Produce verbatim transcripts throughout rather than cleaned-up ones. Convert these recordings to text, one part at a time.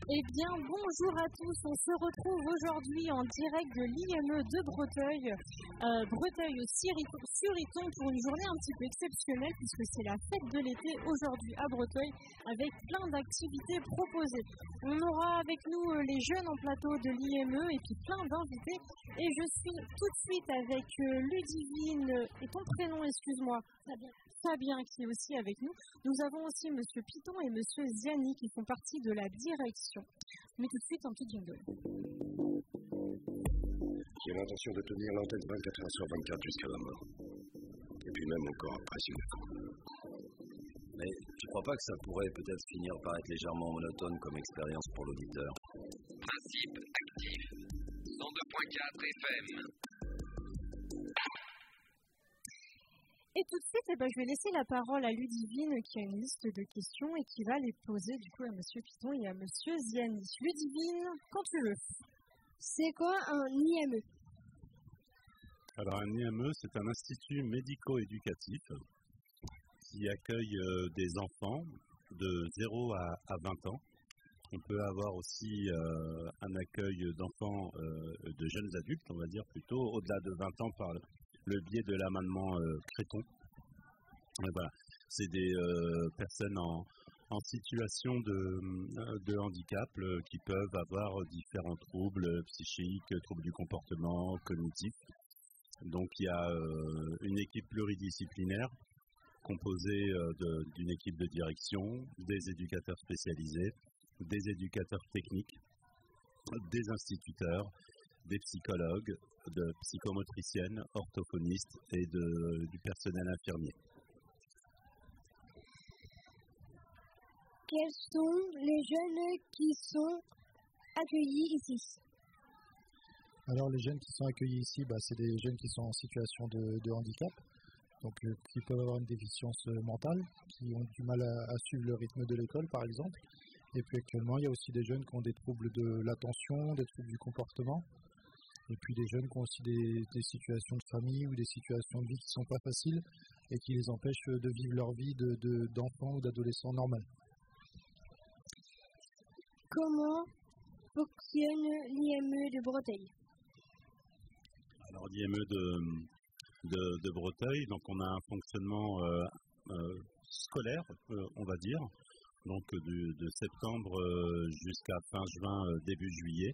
Eh bien, bonjour à tous. On se retrouve aujourd'hui en direct de l'I M E de Breteuil. Euh, Breteuil au Suriton pour une journée un petit peu exceptionnelle puisque c'est la fête de l'été aujourd'hui à Breteuil avec plein d'activités proposées. On aura avec nous les jeunes en plateau de l'I M E et puis plein d'invités. Et je suis tout de suite avec Ludivine et ton prénom, excuse-moi. Fabien. Fabien qui est aussi avec nous. Nous avons aussi Monsieur Piton et Monsieur Ziani qui font partie de la direction. Mais tout de suite un petit jingle. J'ai l'intention de tenir l'antenne vingt-quatre heures sur vingt-quatre jusqu'à la mort. Et puis même encore après, si Mais tu crois pas que ça pourrait peut-être finir par être légèrement monotone comme expérience pour l'auditeur? Principe actif. cent deux virgule quatre F M. Et tout de suite, eh ben, je vais laisser la parole à Ludivine qui a une liste de questions et qui va les poser du coup à Monsieur Piton et à Monsieur Ziani. Ludivine, quand tu veux. C'est quoi un I M E? Alors un I M E, c'est un institut médico-éducatif qui accueille euh, des enfants de zéro à, à vingt ans. On peut avoir aussi euh, un accueil d'enfants, euh, de jeunes adultes, on va dire plutôt, au-delà de vingt ans par le biais de l'amendement euh, Créton. Et voilà. C'est des euh, personnes en, en situation de, de handicap euh, qui peuvent avoir différents troubles psychiques, troubles du comportement, cognitifs. Donc il y a euh, une équipe pluridisciplinaire composée euh, de, d'une équipe de direction, des éducateurs spécialisés, des éducateurs techniques, des instituteurs, des psychologues, de psychomotriciennes, orthophonistes et de, du personnel infirmier. Quels sont les jeunes qui sont accueillis ici? Alors les jeunes qui sont accueillis ici, bah, c'est des jeunes qui sont en situation de, de handicap, donc euh, qui peuvent avoir une déficience mentale, qui ont du mal à, à suivre le rythme de l'école par exemple. Et puis actuellement, il y a aussi des jeunes qui ont des troubles de l'attention, des troubles du comportement. Et puis des jeunes qui ont aussi des, des situations de famille ou des situations de vie qui ne sont pas faciles et qui les empêchent de vivre leur vie de, de, d'enfants ou d'adolescents normal. Comment fonctionne l'I M E de Breteuil? Alors l'I M E de, de, de Breteuil, donc on a un fonctionnement euh, euh, scolaire, euh, on va dire, donc de, de septembre euh, jusqu'à fin juin, euh, début juillet.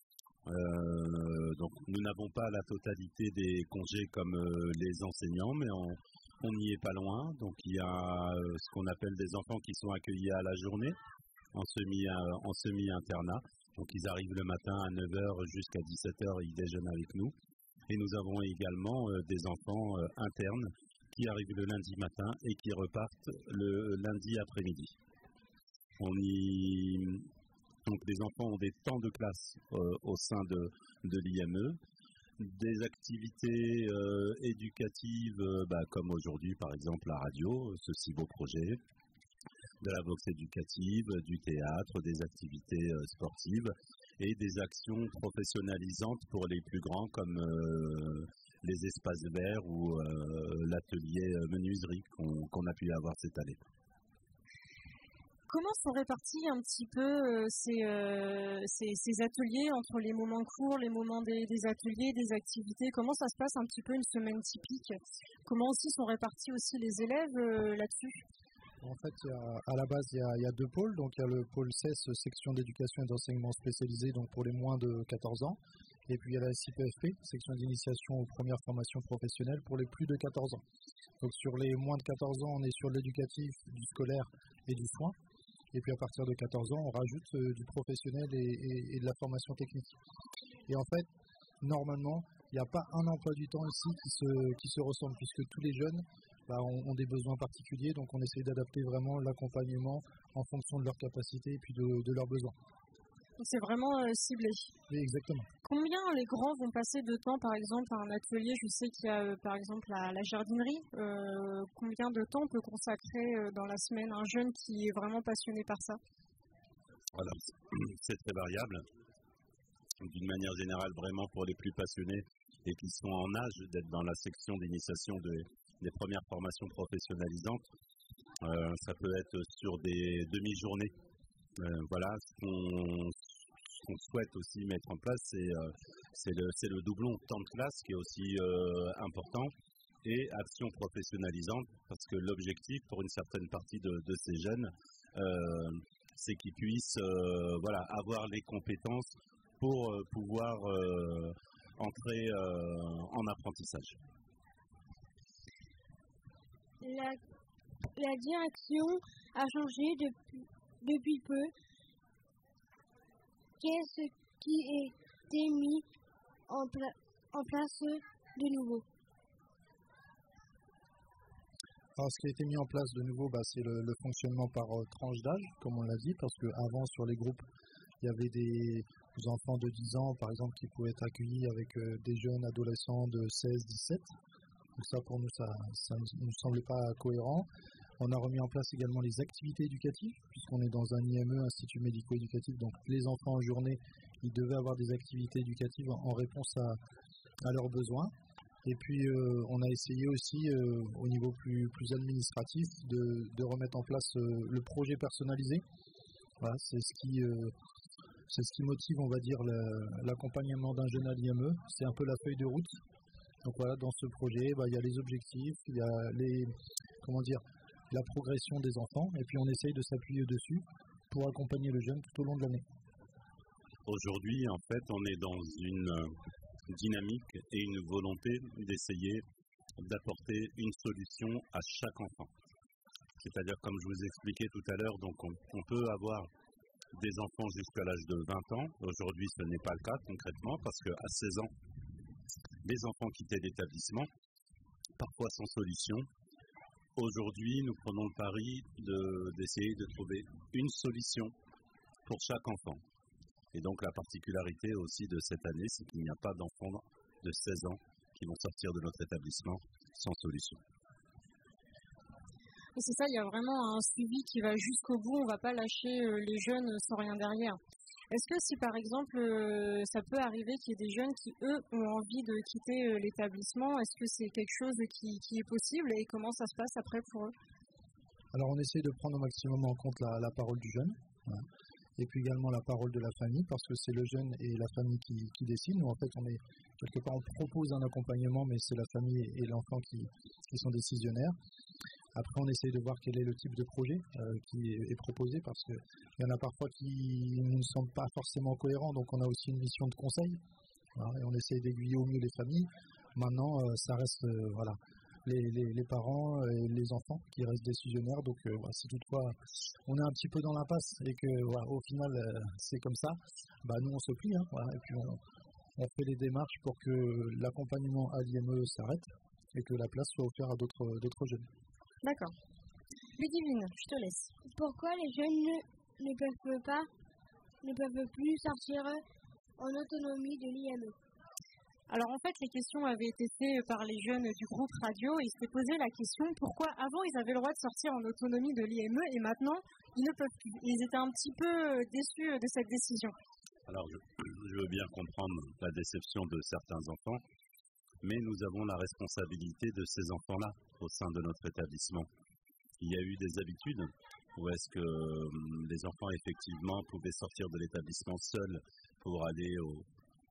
Euh, donc nous n'avons pas la totalité des congés comme euh, les enseignants, mais on, on n'y est pas loin. Donc il y a euh, ce qu'on appelle des enfants qui sont accueillis à la journée en semi en semi-internat. Donc ils arrivent le matin à neuf heures jusqu'à dix-sept heures, ils déjeunent avec nous. Et nous avons également euh, des enfants euh, internes qui arrivent le lundi matin et qui repartent le lundi après-midi. On y Donc les enfants ont des temps de classe euh, au sein de, de l'I M E, des activités euh, éducatives euh, bah, comme aujourd'hui par exemple la radio, ce si beau projet, de la boxe éducative, du théâtre, des activités euh, sportives et des actions professionnalisantes pour les plus grands comme euh, les espaces verts ou euh, l'atelier menuiserie qu'on, qu'on a pu avoir cette année. Comment sont répartis un petit peu euh, ces, euh, ces, ces ateliers entre les moments courts, les moments des, des ateliers, des activités? Comment ça se passe un petit peu une semaine typique? Comment aussi sont répartis aussi les élèves euh, là-dessus? En fait, il y a, à la base, il y, a, il y a deux pôles. Donc, il y a le pôle C E S, section d'éducation et d'enseignement spécialisé, donc pour les moins de quatorze ans. Et puis, il y a la S I P F P, section d'initiation aux premières formations professionnelles pour les plus de quatorze ans. Donc, sur les moins de quatorze ans, on est sur l'éducatif, du scolaire et du soin. Et puis à partir de quatorze ans, on rajoute euh, du professionnel et, et, et de la formation technique. Et en fait, normalement, il n'y a pas un emploi du temps ici qui se, qui se ressemble, puisque tous les jeunes bah, ont, ont des besoins particuliers, donc on essaie d'adapter vraiment l'accompagnement en fonction de leurs capacités et puis de, de leurs besoins. C'est vraiment euh, ciblé. Oui, exactement. Combien les grands vont passer de temps, par exemple, à un atelier? Je sais qu'il y a, euh, par exemple, la, la jardinerie. Euh, combien de temps peut consacrer euh, dans la semaine un jeune qui est vraiment passionné par ça? Voilà, c'est très variable. D'une manière générale, vraiment pour les plus passionnés et qui sont en âge d'être dans la section d'initiation de, des premières formations professionnalisantes, euh, ça peut être sur des demi-journées Euh, voilà, ce qu'on, ce qu'on souhaite aussi mettre en place, c'est, euh, c'est, le, c'est le doublon temps de classe qui est aussi euh, important, et action professionnalisante, parce que l'objectif pour une certaine partie de, de ces jeunes, euh, c'est qu'ils puissent euh, voilà, avoir les compétences pour euh, pouvoir euh, entrer euh, en apprentissage. La, la direction a changé depuis, depuis peu. Qu'est-ce qui a été mis en, pla- en place de nouveau? Alors, ce qui a été mis en place de nouveau, bah, c'est le, le fonctionnement par euh, tranche d'âge, comme on l'a dit, parce qu'avant, sur les groupes, il y avait des enfants de dix ans, par exemple, qui pouvaient être accueillis avec euh, des jeunes adolescents de seize dix-sept. Donc ça, pour nous, ça ne nous semblait pas cohérent. On a remis en place également les activités éducatives, puisqu'on est dans un I M E, Institut médico-éducatif, donc les enfants en journée, ils devaient avoir des activités éducatives en réponse à, à leurs besoins. Et puis, euh, on a essayé aussi, euh, au niveau plus, plus administratif, de, de remettre en place euh, le projet personnalisé. Voilà, c'est ce qui, euh, c'est ce qui motive, on va dire, la, l'accompagnement d'un jeune à l'I M E. C'est un peu la feuille de route. Donc voilà, dans ce projet, bah, il y a les objectifs, il y a les, comment dire, la progression des enfants, et puis on essaye de s'appuyer dessus pour accompagner le jeune tout au long de l'année. Aujourd'hui, en fait, on est dans une dynamique et une volonté d'essayer d'apporter une solution à chaque enfant. C'est-à-dire, comme je vous expliquais tout à l'heure, donc on, on peut avoir des enfants jusqu'à l'âge de vingt ans. Aujourd'hui, ce n'est pas le cas concrètement, parce qu'à seize ans, les enfants quittaient l'établissement, parfois sans solution. Aujourd'hui, nous prenons le pari de, d'essayer de trouver une solution pour chaque enfant. Et donc la particularité aussi de cette année, c'est qu'il n'y a pas d'enfants de seize ans qui vont sortir de notre établissement sans solution. Et c'est ça, il y a vraiment un suivi qui va jusqu'au bout, on ne va pas lâcher les jeunes sans rien derrière. Est-ce que si par exemple euh, ça peut arriver qu'il y ait des jeunes qui eux ont envie de quitter euh, l'établissement, est-ce que c'est quelque chose qui, qui est possible et comment ça se passe après pour eux? Alors on essaie de prendre au maximum en compte la, la parole du jeune, hein, et puis également la parole de la famille, parce que c'est le jeune et la famille qui, qui décident. Nous en fait on est quelque part, on propose un accompagnement, mais c'est la famille et l'enfant qui, qui sont décisionnaires. Après, on essaye de voir quel est le type de projet euh, qui est, est proposé, parce qu'il y en a parfois qui ne sont pas forcément cohérents, donc on a aussi une mission de conseil, voilà, et on essaye d'aiguiller au mieux les familles. Maintenant, euh, ça reste euh, voilà, les, les, les parents et les enfants qui restent décisionnaires, donc euh, voilà, si toutefois on est un petit peu dans l'impasse et que voilà, au final euh, c'est comme ça, bah, nous on se plie, hein, voilà, et puis on, on fait les démarches pour que l'accompagnement à l'I M E s'arrête et que la place soit offerte à d'autres, d'autres jeunes. D'accord. Ludivine, je te laisse. Pourquoi les jeunes ne, ne peuvent pas, ne peuvent plus sortir en autonomie de l'I M E? Alors en fait, les questions avaient été faites par les jeunes du groupe radio et ils s'étaient posé la question pourquoi avant ils avaient le droit de sortir en autonomie de l'I M E et maintenant ils ne peuvent plus. Ils étaient un petit peu déçus de cette décision. Alors je, je veux bien comprendre la déception de certains enfants, mais nous avons la responsabilité de ces enfants-là au sein de notre établissement. Il y a eu des habitudes où est-ce que les enfants effectivement pouvaient sortir de l'établissement seuls pour aller au,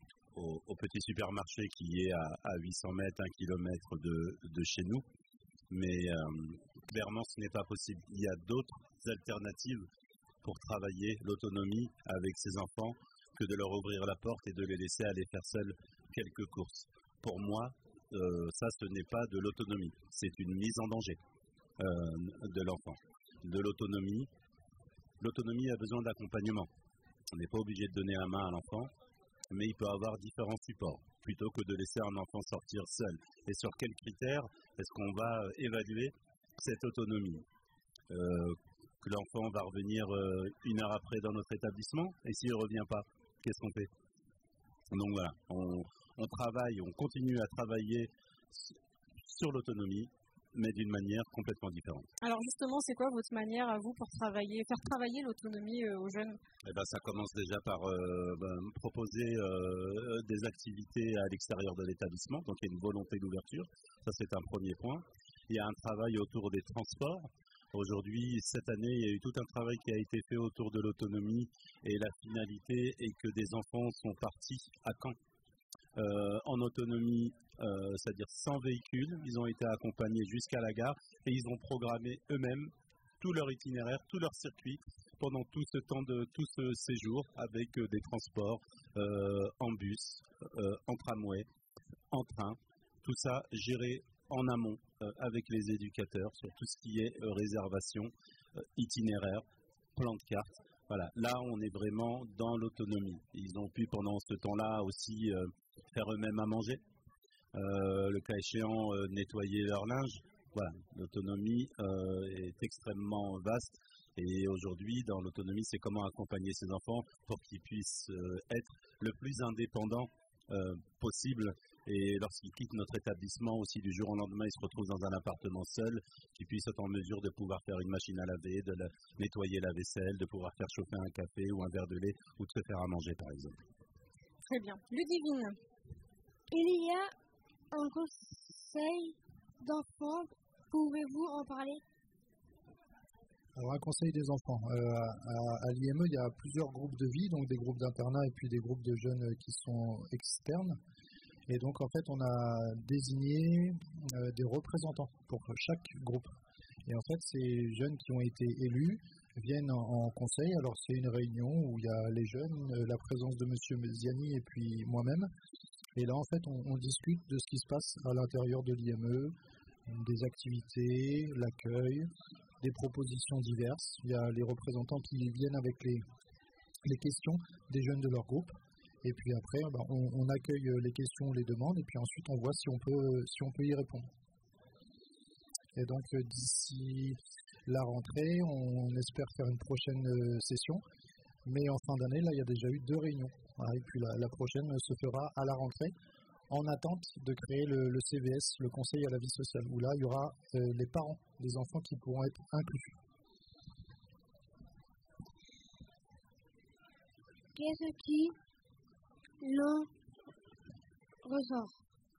au, au petit supermarché qui est à, à huit cents mètres, un kilomètre de, de chez nous. Mais euh, clairement, ce n'est pas possible. Il y a d'autres alternatives pour travailler l'autonomie avec ces enfants que de leur ouvrir la porte et de les laisser aller faire seuls quelques courses. Pour moi, euh, ça, ce n'est pas de l'autonomie. C'est une mise en danger euh, de l'enfant. De l'autonomie, l'autonomie a besoin d'accompagnement. On n'est pas obligé de donner la main à l'enfant, mais il peut avoir différents supports, plutôt que de laisser un enfant sortir seul. Et sur quels critères est-ce qu'on va évaluer cette autonomie? euh, Que l'enfant va revenir euh, une heure après dans notre établissement, et s'il ne revient pas, qu'est-ce qu'on fait? Donc voilà, on, on travaille, on continue à travailler sur l'autonomie, mais d'une manière complètement différente. Alors justement, c'est quoi votre manière à vous pour travailler, faire travailler l'autonomie euh, aux jeunes? Eh ben, ça commence déjà par euh, ben, proposer euh, des activités à l'extérieur de l'établissement, donc il y a une volonté d'ouverture, ça c'est un premier point. Il y a un travail autour des transports, Aujourd'hui, cette année, il y a eu tout un travail qui a été fait autour de l'autonomie et la finalité est que des enfants sont partis à Caen euh, en autonomie, euh, c'est-à-dire sans véhicule. Ils ont été accompagnés jusqu'à la gare et ils ont programmé eux-mêmes tout leur itinéraire, tout leur circuit pendant tout ce temps de tout ce séjour avec euh, des transports euh, en bus, euh, en tramway, en train, tout ça géré en amont euh, avec les éducateurs sur tout ce qui est euh, réservation, euh, itinéraire, plan de carte. Voilà, là on est vraiment dans l'autonomie. Ils ont pu pendant ce temps-là aussi euh, faire eux-mêmes à manger, euh, le cas échéant euh, nettoyer leur linge. Voilà, l'autonomie euh, est extrêmement vaste et aujourd'hui dans l'autonomie c'est comment accompagner ces enfants pour qu'ils puissent euh, être le plus indépendants euh, possible. Et lorsqu'ils quittent notre établissement aussi du jour au lendemain, ils se retrouvent dans un appartement seul, qu'ils puissent être en mesure de pouvoir faire une machine à laver, de la, nettoyer la vaisselle, de pouvoir faire chauffer un café ou un verre de lait ou de se faire à manger par exemple. Très bien. Ludivine. Il y a un conseil d'enfants, pouvez-vous en parler? Alors un conseil des enfants. Euh, à, à l'I M E, il y a plusieurs groupes de vie, donc des groupes d'internat et puis des groupes de jeunes qui sont externes. Et donc, en fait, on a désigné euh, des représentants pour chaque groupe. Et en fait, ces jeunes qui ont été élus viennent en, en conseil. Alors, c'est une réunion où il y a les jeunes, euh, la présence de M. Ziani et puis moi-même. Et là, en fait, on, on discute de ce qui se passe à l'intérieur de l'I M E, des activités, l'accueil, des propositions diverses. Il y a les représentants qui viennent avec les, les questions des jeunes de leur groupe. Et puis après, ben, on, on accueille les questions, les demandes, et puis ensuite on voit si on peut, si on peut y répondre. Et donc d'ici la rentrée, on espère faire une prochaine session. Mais en fin d'année, là, il y a déjà eu deux réunions. Voilà, et puis la, la prochaine se fera à la rentrée, en attente de créer le, le C V S, le Conseil à la vie sociale, où là, il y aura euh, les parents des enfants qui pourront être inclus. Qu'est-ce qui l'on ressort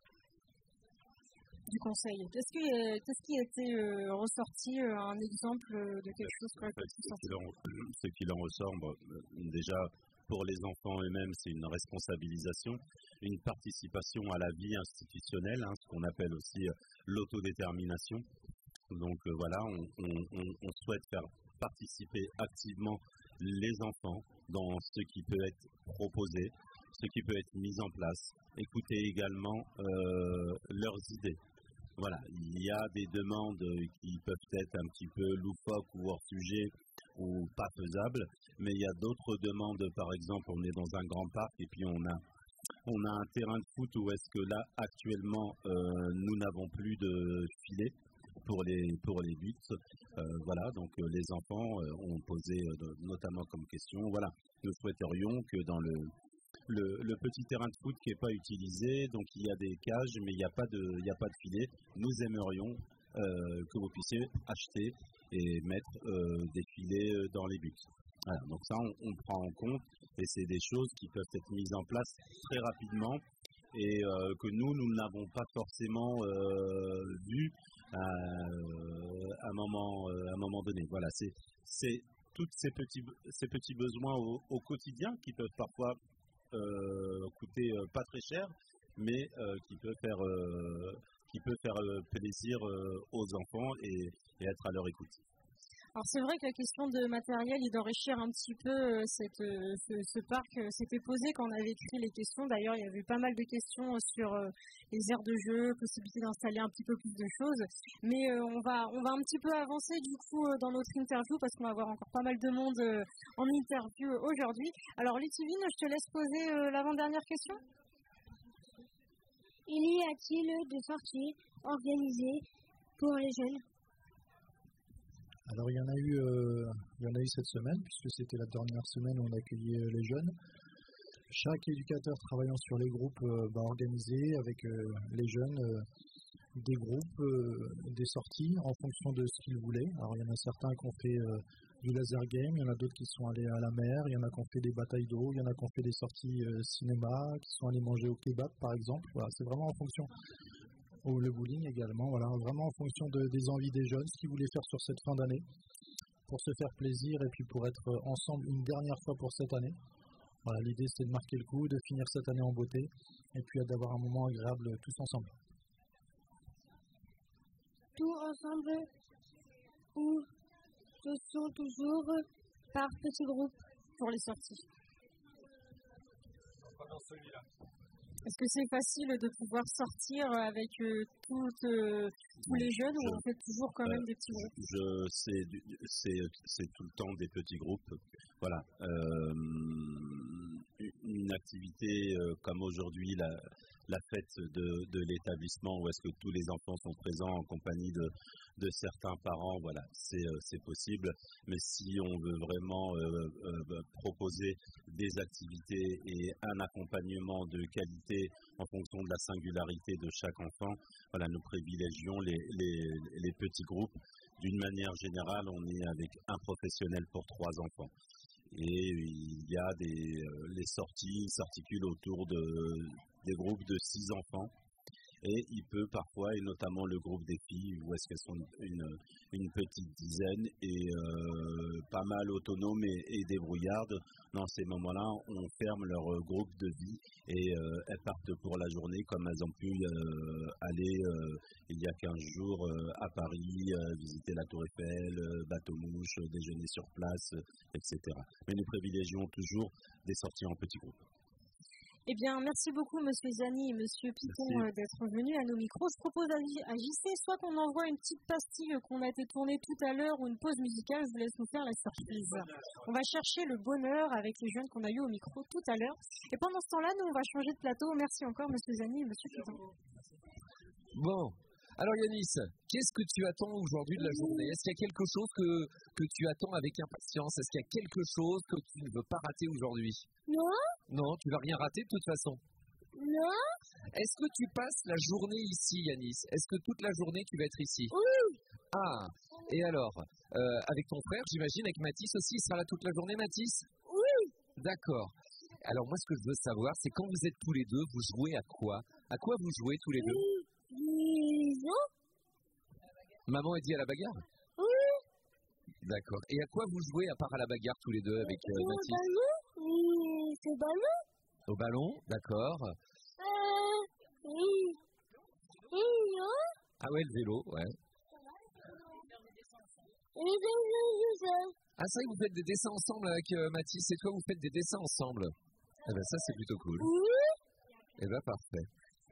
du conseil? Qu'est-ce qui, euh, qu'est-ce qui a été euh, ressorti, euh, un exemple de quelque chose qui a été sorti? Ce qu'il en ressort, bon, déjà pour les enfants eux-mêmes, c'est une responsabilisation, une participation à la vie institutionnelle, hein, ce qu'on appelle aussi euh, l'autodétermination. Donc euh, voilà, on, on, on, on souhaite faire participer activement les enfants dans ce qui peut être proposé, ce qui peut être mis en place, écouter également euh, leurs idées. Voilà, il y a des demandes qui peuvent être un petit peu loufoques ou hors sujet ou pas faisables, mais il y a d'autres demandes, par exemple, on est dans un grand parc et puis on a, on a un terrain de foot où est-ce que là, actuellement, euh, nous n'avons plus de filet pour les, pour les buts. Euh, voilà, donc euh, les enfants euh, ont posé euh, notamment comme question, voilà, nous souhaiterions que dans le Le, le petit terrain de foot qui n'est pas utilisé, donc il y a des cages, mais il n'y a pas de, il n'y a pas de filet. Nous aimerions euh, que vous puissiez acheter et mettre euh, des filets dans les buts. Voilà, donc ça, on, on prend en compte et c'est des choses qui peuvent être mises en place très rapidement et euh, que nous, nous n'avons pas forcément euh, vu à, à, un moment, à un moment donné. Voilà, c'est, c'est tous ces petits, ces petits besoins au, au quotidien qui peuvent parfois Euh, coûter euh, pas très cher, mais euh, qui peut faire, euh, qui peut faire euh, plaisir euh, aux enfants et, et être à leur écoute. Alors c'est vrai que la question de matériel et d'enrichir un petit peu euh, cette, euh, ce, ce parc euh, s'était posé quand on avait écrit les questions. D'ailleurs, il y avait eu pas mal de questions sur euh, les aires de jeu, possibilité d'installer un petit peu plus de choses. Mais euh, on va, on va un petit peu avancer du coup euh, dans notre interview parce qu'on va avoir encore pas mal de monde euh, en interview aujourd'hui. Alors Ludivine, je te laisse poser euh, l'avant-dernière question. Il y a-t-il des sorties organisées pour les jeunes? Alors il y en a eu, euh, il y en a eu cette semaine, puisque c'était la dernière semaine où on accueillait les jeunes. Chaque éducateur travaillant sur les groupes euh, va organiser avec euh, les jeunes euh, des groupes, euh, des sorties en fonction de ce qu'ils voulaient. Alors il y en a certains qui ont fait euh, du laser game, il y en a d'autres qui sont allés à la mer, il y en a qui ont fait des batailles d'eau, il y en a qui ont fait des sorties euh, cinéma, qui sont allés manger au kebab par exemple. Voilà, c'est vraiment en fonction. ou le bowling également. Voilà, vraiment en fonction de, des envies des jeunes, ce qu'ils voulaient faire sur cette fin d'année, pour se faire plaisir et puis pour être ensemble une dernière fois pour cette année. Voilà, l'idée c'est de marquer le coup, de finir cette année en beauté et puis d'avoir un moment agréable tous ensemble. Tous ensemble ou ce sont toujours par petits groupes pour les sorties. Est-ce que c'est facile de pouvoir sortir avec euh, toutes, euh, tous les jeunes ou on fait toujours quand même euh, des petits groupes? je, c'est, c'est, c'est tout le temps des petits groupes. Voilà. Euh, une activité euh, comme aujourd'hui, la, la fête de, de l'établissement, où est-ce que tous les enfants sont présents en compagnie de, de certains parents, voilà, c'est, euh, c'est possible. Mais si on veut vraiment euh, euh, proposer des activités et un accompagnement de qualité en fonction de la singularité de chaque enfant, voilà, nous privilégions les, les, les petits groupes. D'une manière générale, on est avec un professionnel pour trois enfants. Et il y a des euh, les sorties s'articulent autour de des groupes de six enfants. Et il peut parfois, et notamment le groupe des filles, où est-ce qu'elles sont une, une petite dizaine et euh, pas mal autonomes et, et débrouillardes. Dans ces moments-là, on ferme leur groupe de vie et euh, elles partent pour la journée comme elles ont pu euh, aller euh, il y a quinze jours euh, à Paris, euh, visiter la Tour Eiffel, euh, bateau-mouche, déjeuner sur place, euh, et cetera. Mais nous privilégions toujours des sorties en petits groupes. Eh bien, merci beaucoup, Monsieur Zani et Monsieur Piton, euh, d'être venus à nos micros. Je propose à, à J C, soit qu'on envoie une petite pastille qu'on a été tournée tout à l'heure ou une pause musicale. Je vous laisse nous faire la surprise. On va chercher le bonheur avec les jeunes qu'on a eu au micro tout à l'heure. Et pendant ce temps-là, nous, on va changer de plateau. Merci encore, Monsieur Zani et Monsieur Piton. Bon. Alors Yanis, qu'est-ce que tu attends aujourd'hui de la journée? Est-ce qu'il y a quelque chose que, que tu attends avec impatience? Est-ce qu'il y a quelque chose que tu ne veux pas rater aujourd'hui? Non. Non, tu vas rien rater de toute façon. Non. Est-ce que tu passes la journée ici, Yanis? Est-ce que toute la journée tu vas être ici? Oui. Ah, et alors, euh, avec ton frère, j'imagine, avec Mathis aussi, il sera là toute la journée, Mathis? Oui. D'accord. Alors moi, ce que je veux savoir, c'est quand vous êtes tous les deux, vous jouez à quoi? À quoi vous jouez tous les deux? Oui. Non. Maman est dit à la bagarre? Oui. D'accord. Et à quoi vous jouez à part à la bagarre tous les deux avec euh, Au Mathis? ballon. Oui, c'est ballon. Au ballon, d'accord. Euh, oui. Oui, non. Ah ouais, le vélo, ouais. Et des Ah ça, vous faites des dessins ensemble avec euh, Mathis et toi, vous faites des dessins ensemble. Eh ben ça, c'est plutôt cool. Oui. Eh ben parfait.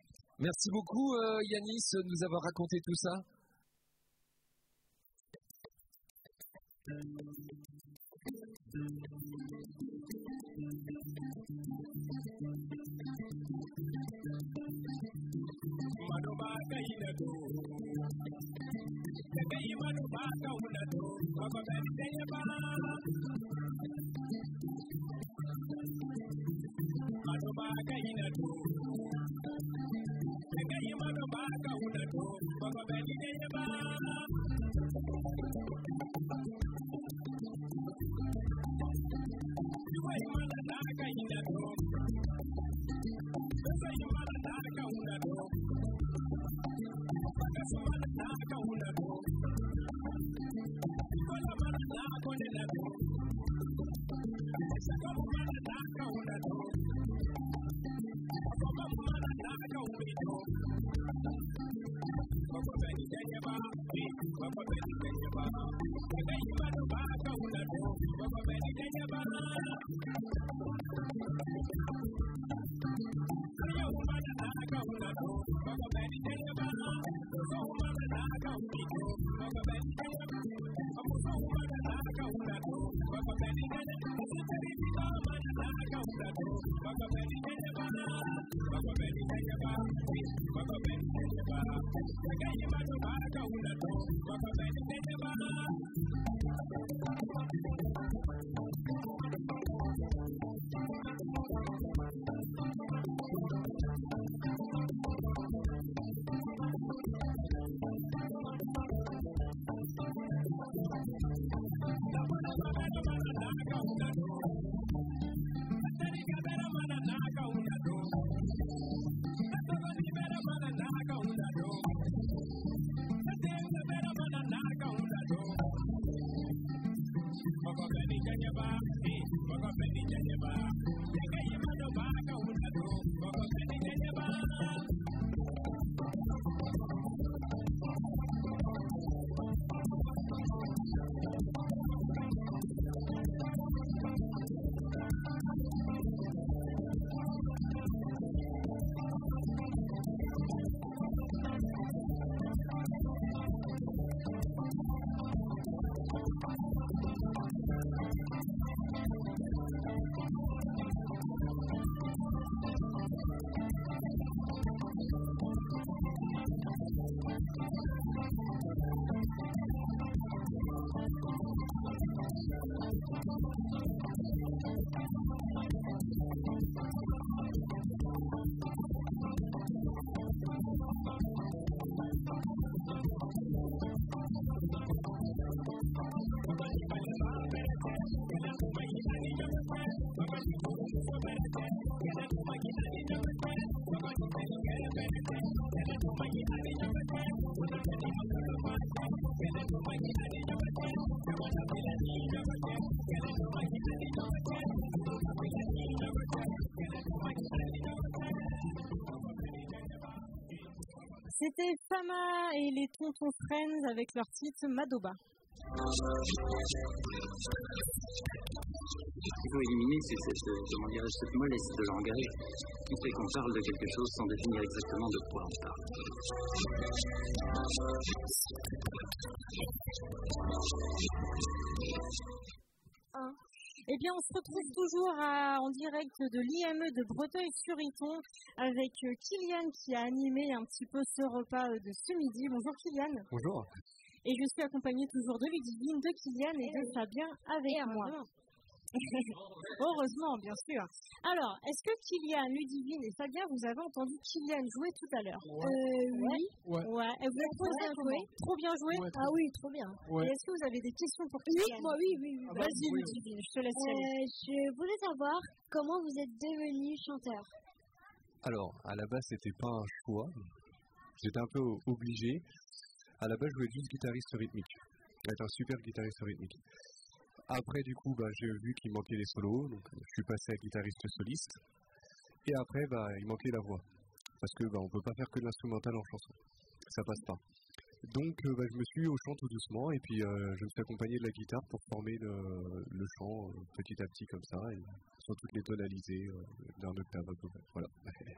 Merci beaucoup euh, Yanis de nous avoir raconté tout ça. Go. C'était Fama et les Tontons Friends avec leur titre Madoba. Ce qu'il faut éliminer, c'est cette, comment dirais-je, cette mollesse de langage qui fait qu'on parle de quelque chose sans définir exactement de quoi on parle. Un. Eh bien, on se retrouve toujours à- en direct de l'I M E de Breteuil-sur-Iton avec euh, Kylian qui a animé un petit peu ce repas euh, de ce midi. Bonjour Kylian. Bonjour. Et je suis accompagnée toujours de Ludivine, de Kylian et de Fabien avec moi. Heureusement, bien sûr. Alors, est-ce que Kylian, Ludivine et Fabien, vous avez entendu Kylian jouer tout à l'heure? Euh, oui. Ouais. Ouais. Et vous avez trouvé ça comment? Trop bien joué? Ouais, Ah oui, trop bien. Ouais. Et est-ce que vous avez des questions pour Oui, Kylian? moi, oui, oui, oui. Ah bah, Vas-y, oui, Ludivine, je te laisse y aller. Euh, je voulais savoir comment vous êtes devenu chanteur. Alors, à la base, c'était pas un choix. J'étais un peu o- obligé. À la base, je voulais être juste guitariste rythmique. Être un super guitariste rythmique. Après, du coup, bah, j'ai vu qu'il manquait les solos, donc je suis passé à guitariste soliste. Et après, bah, il manquait la voix. Parce que bah, on peut pas faire que de l'instrumental en chanson. Ça passe pas. Donc, euh, bah, je me suis mis au chant tout doucement, et puis euh, je me suis accompagné de la guitare pour former le, le chant euh, petit à petit comme ça, et sans toutes les tonalités euh, d'un octave à peu près. Voilà.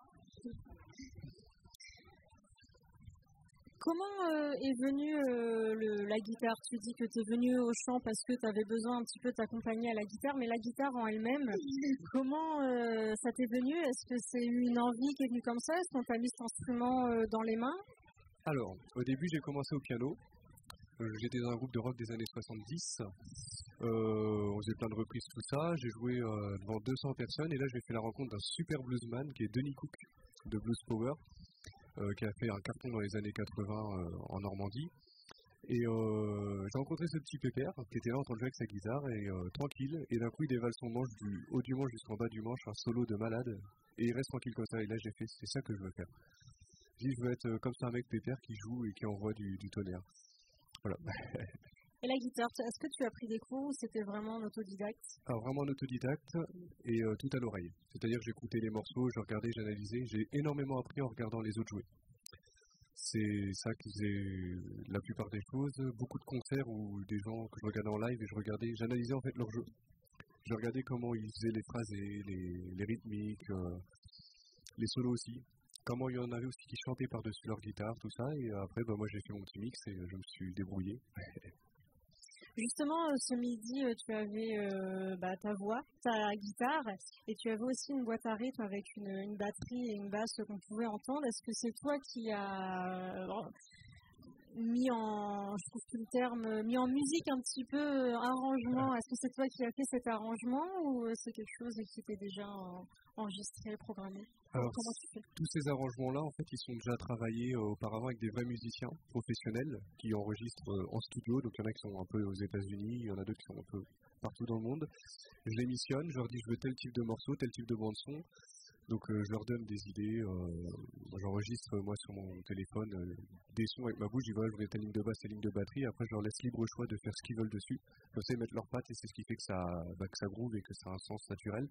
Comment euh, est venue euh, le- la guitare? Tu dis que tu es venu au chant parce que tu avais besoin un petit peu de t'accompagner à la guitare, mais la guitare en elle-même, comment euh, ça t'est venu? Est-ce que c'est une envie qui est venue comme ça? Est-ce qu'on t'a mis cet instrument euh, dans les mains? Alors, au début, j'ai commencé au piano. Euh, J'étais dans un groupe de rock des années soixante-dix. Euh, on faisait plein de reprises, tout ça. J'ai joué euh, devant deux cents personnes, et là, j'ai fait la rencontre d'un super bluesman qui est Denis Cook de Blues Power, euh, qui a fait un carton dans les années quatre-vingts euh, en Normandie. Et euh, j'ai rencontré ce petit pépère qui était là en train de jouer avec sa guitare, et euh, tranquille, et d'un coup il dévale son manche du haut du manche jusqu'en bas du manche, un solo de malade, et il reste tranquille comme ça. Et là j'ai fait, c'est ça que je veux faire. J'ai dit, je veux être euh, comme ça, un mec pépère qui joue et qui envoie du, du tonnerre. Voilà. Et la guitare, est-ce que tu as pris des cours ou c'était vraiment en autodidacte? Alors vraiment en autodidacte et euh, tout à l'oreille. C'est-à-dire que j'écoutais les morceaux, je regardais, j'analysais. J'ai énormément appris en regardant les autres jouer. C'est ça qui faisait la plupart des choses. Beaucoup de concerts où des gens que je regardais en live et je regardais, j'analysais en fait leur jeu. Je regardais comment ils faisaient les phrasés, les, les rythmiques, euh, les solos aussi. Comment il y en avait aussi qui chantaient par-dessus leur guitare, tout ça. Et après, bah, moi j'ai fait mon petit mix et je me suis débrouillé. Justement, euh, ce midi, euh, tu avais euh, bah, ta voix, ta guitare, et tu avais aussi une boîte à rythme avec une, une batterie et une basse qu'on pouvait entendre. Est-ce que c'est toi qui as euh, mis en, je trouve plus le terme, mis en musique un petit peu euh, arrangement? Est-ce que c'est toi qui as fait cet arrangement ou euh, c'est quelque chose qui était déjà euh, enregistré, programmé? Alors, comment tu fais? tous ces arrangements-là, en fait, ils sont déjà travaillés euh, auparavant avec des vrais musiciens professionnels qui enregistrent euh, en studio. Donc, il y en a qui sont un peu aux États-Unis, il y en a d'autres qui sont un peu partout dans le monde. Je les missionne, je leur dis je veux tel type de morceau, tel type de bande-son. Donc, euh, je leur donne des idées. Euh, j'enregistre, moi, sur mon téléphone, euh, des sons avec ma bouche. Je dis voilà, je voudrais telle ligne de basse, telle ligne de batterie. Après, je leur laisse libre choix de faire ce qu'ils veulent dessus. Comme ça, ils mettent leurs pattes et c'est ce qui fait que ça, bah, que ça groove et que ça a un sens naturel.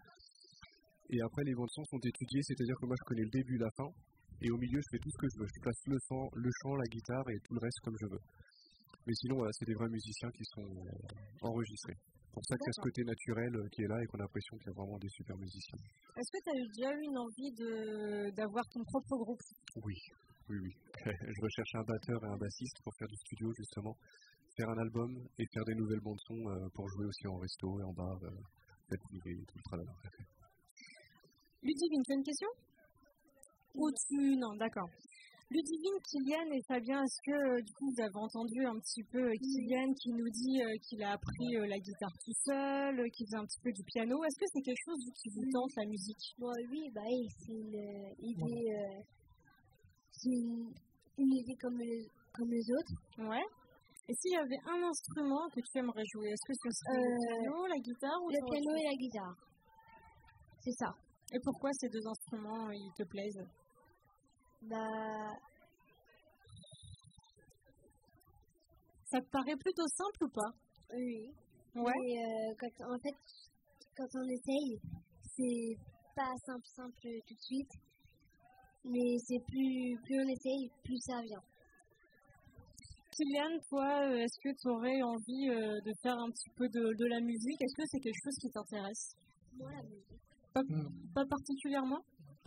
Et après, les bandes-sons sont étudiées, c'est-à-dire que moi, je connais le début et la fin, et au milieu, je fais tout ce que je veux. Je place le chant, le chant, la guitare et tout le reste comme je veux. Mais sinon, voilà, c'est des vrais musiciens qui sont euh, enregistrés. C'est pour ça qu'il y a ce côté naturel euh, qui est là et qu'on a l'impression qu'il y a vraiment des super musiciens. Est-ce que tu as déjà eu une envie de, d'avoir ton propre groupe? Oui, oui, oui. Je recherche un batteur et un bassiste pour faire du studio, justement, faire un album et faire des nouvelles bandes-son euh, pour jouer aussi en resto et en bar, euh, fête privée, tout le tralala. Ludivine, tu as une question? Ou tu... Non, d'accord. Ludivine, Kylian et Fabien, est-ce que euh, du coup vous avez entendu un petit peu euh, Kylian qui nous dit euh, qu'il a appris euh, la guitare tout seul, euh, qu'il faisait un petit peu du piano? Est-ce que c'est quelque chose vous, qui vous tente, la musique? Bon, oui, bah, oui, c'est une euh, idée, euh, c'est une, une idée comme les, comme les autres. Ouais. Et s'il y avait un instrument que tu aimerais jouer, est-ce que ce serait Euh, le piano, la guitare ou Le ça aurait piano été- et la guitare. C'est ça. Et pourquoi ces deux instruments, ils te plaisent? Bah, Ça te paraît plutôt simple ou pas? oui. Ouais. Mais euh, quand, en fait, quand on essaye, c'est pas simple, simple tout de suite. mais c'est plus, plus on essaye, plus ça vient. Kylian, toi, euh, est-ce que tu aurais envie euh, de faire un petit peu de, de la musique? Est-ce que c'est quelque chose qui t'intéresse? Moi, la musique. Pas, mm. pas particulièrement?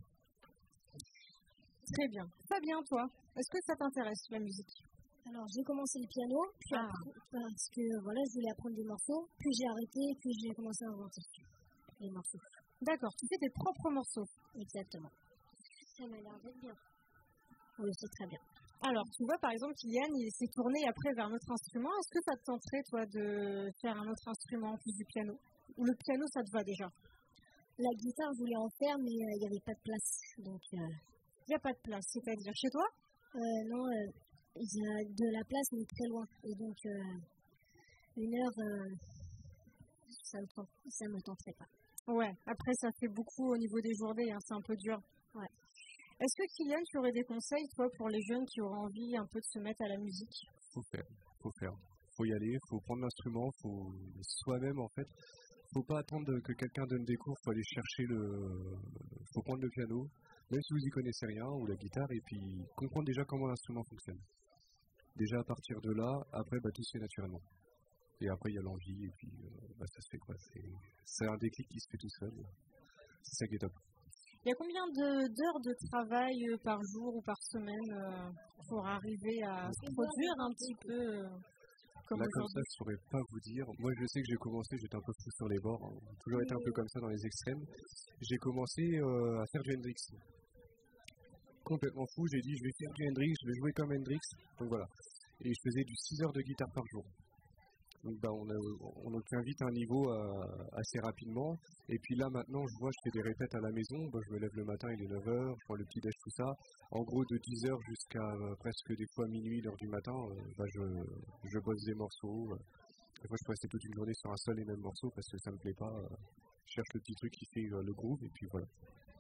Très bien. Fabien, toi, est-ce que ça t'intéresse, la musique? Alors, j'ai commencé le piano, puis ah. après, parce que voilà, je voulais apprendre des morceaux, puis j'ai arrêté, puis j'ai commencé à inventer les morceaux. D'accord, tu fais tes propres morceaux. Exactement. Ça m'a l'air d'être bien. Oui, c'est très bien. Alors, tu vois, par exemple, Kylian, il s'est tourné après vers notre instrument. Est-ce que ça te tenterait, toi, de faire un autre instrument en plus du piano? Ou le piano, ça te va déjà? La guitare, je voulais en faire, mais il euh, n'y avait pas de place. Donc, il euh... n'y a pas de place, c'est-à-dire chez toi? euh, Non, il euh, y a de la place, mais très loin. Et donc, euh, une heure, euh, ça ne me, me tenterait pas. Ouais, après, ça fait beaucoup au niveau des journées, hein, c'est un peu dur. Ouais. Est-ce que, Kylian, tu aurais des conseils, toi, pour les jeunes qui auraient envie un peu de se mettre à la musique? Faut faire, faut faire. Faut y aller, faut prendre l'instrument, faut soi-même, en fait. Faut pas attendre que quelqu'un donne des cours, faut aller chercher le... Faut prendre le piano, même si vous y connaissez rien, ou la guitare, et puis comprendre déjà comment l'instrument fonctionne. Déjà, à partir de là, après, bah, tout se fait naturellement. Et après, il y a l'envie, et puis, euh, bah, ça se fait quoi. C'est, c'est un déclic qui se fait tout seul. C'est ça qui est top. Il y a combien de, d'heures de travail euh, par jour ou par semaine euh, pour arriver à se produire un petit peu euh, comme Là, aujourd'hui? comme ça, je saurais pas vous dire. Moi, je sais que j'ai commencé, j'étais un peu fou sur les bords. Hein. J'ai toujours été un peu comme ça dans les extrêmes. J'ai commencé euh, à faire du Hendrix. Complètement fou, j'ai dit je vais faire du Hendrix, je vais jouer comme Hendrix. Donc voilà. Et je faisais du six heures de guitare par jour. Donc bah, on, a, on obtient vite un niveau euh, assez rapidement. Et puis là maintenant je vois, je fais des répètes à la maison. Bah, je me lève le matin, il est neuf heures, je prends le petit déj, tout ça. En gros de dix heures jusqu'à euh, presque des fois minuit, une heure du matin, euh, bah, je, je bosse des morceaux. Des fois je peux rester toute une journée sur un seul et même morceau parce que ça me plaît pas. Euh, je cherche le petit truc qui fait euh, le groove et puis voilà.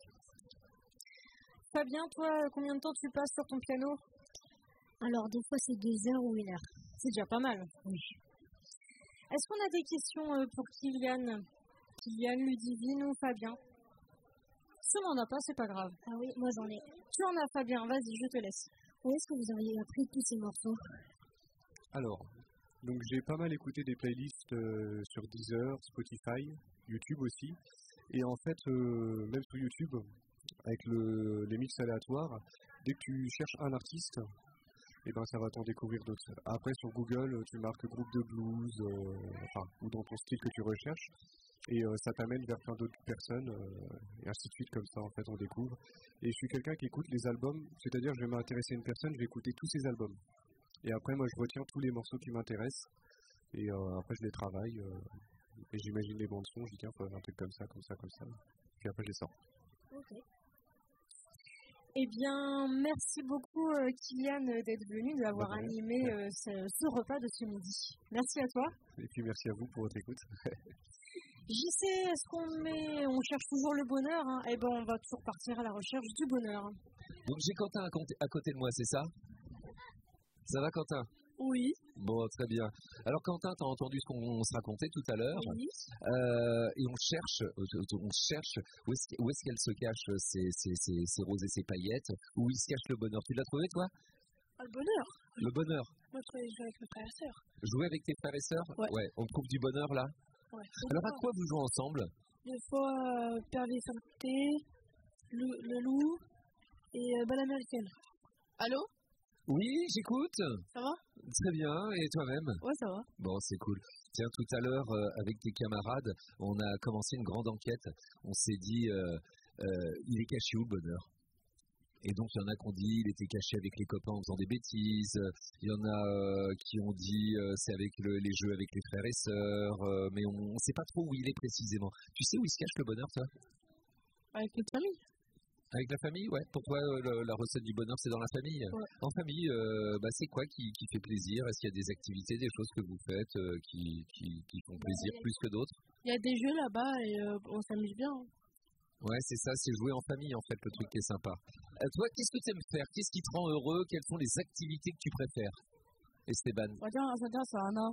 Fabien, toi, combien de temps tu passes sur ton piano? Alors des fois c'est deux heures ou une heure. C'est déjà pas mal. Oui. Est-ce qu'on a des questions pour Kylian? Kylian, Ludivine ou Fabien? Si on n'en a pas, c'est pas grave. Ah oui, moi j'en ai. Tu en as, Fabien, vas-y, je te laisse. Où est-ce que vous auriez appris tous ces morceaux? Alors, donc j'ai pas mal écouté des playlists euh, sur Deezer, Spotify, YouTube aussi. Et en fait, euh, même sur YouTube, avec le, les mix aléatoires, dès que tu cherches un artiste, et ben ça va t'en découvrir d'autres. Après sur Google, tu marques groupe de blues, euh, enfin, ou dans ton style que tu recherches, et euh, ça t'amène vers plein d'autres personnes, euh, et ainsi de suite, comme ça en fait on découvre. Et je suis quelqu'un qui écoute les albums, c'est-à-dire je vais m'intéresser à une personne, je vais écouter tous ses albums. Et après moi je retiens tous les morceaux qui m'intéressent, et euh, après je les travaille, euh, et j'imagine les bandes son, je dis tiens, faut faire un truc comme ça, comme ça, comme ça, puis après je les sors. Ok. Eh bien, merci beaucoup euh, Kylian d'être venu, d'avoir bah, animé euh, ce, ce repas de ce midi. Merci à toi. Et puis merci à vous pour votre écoute. J C, est-ce qu'on met, on cherche toujours le bonheur, hein? Eh ben, on va toujours partir à la recherche du bonheur. Donc j'ai Quentin à côté, à côté de moi, c'est ça? Ça va, Quentin? Oui. Bon, très bien. Alors Quentin, tu as entendu ce qu'on se racontait tout à l'heure. Oui. Euh, et on cherche, on cherche où est-ce, où est-ce qu'elle se cache, ces, ces, ces, ces roses et ces paillettes, où il se cache le bonheur. Tu l'as trouvé, toi? Ah, le bonheur. Le bonheur. Moi, je trouvais jouer avec mes frères et sœurs. Jouer avec tes frères et sœurs? Ouais. Ouais. On trouve du bonheur là? Ouais. Alors à quoi vous jouez ensemble? Des fois, euh, Perle et Santé, le, le loup et euh, Balle américaine. Allô? Oui, j'écoute. Ça va? Très bien, et toi-même? Ouais, ça va. Bon, c'est cool. Tiens, tout à l'heure, euh, avec tes camarades, on a commencé une grande enquête. On s'est dit, euh, euh, il est caché où le bonheur? Et donc, il y en a qui ont dit, il était caché avec les copains en faisant des bêtises. Il y en a euh, qui ont dit, euh, c'est avec le, les jeux avec les frères et sœurs. Euh, mais on ne sait pas trop où il est précisément. Tu sais où il se cache le bonheur, toi? Avec notre famille. Avec la famille, ouais. Pourquoi euh, le, la recette du bonheur, c'est dans la famille? Ouais. En famille, euh, bah, c'est quoi qui, qui fait plaisir? Est-ce qu'il y a des activités, des choses que vous faites euh, qui, qui, qui font plaisir plus que d'autres? Il y a des jeux là-bas et euh, on s'amuse bien. Hein. Ouais, c'est ça, c'est jouer en famille en fait, le truc qui est sympa. Euh, toi, qu'est-ce que tu aimes faire? Qu'est-ce qui te rend heureux? Quelles sont les activités que tu préfères, Esteban? On va dire, on va dire, c'est Anna.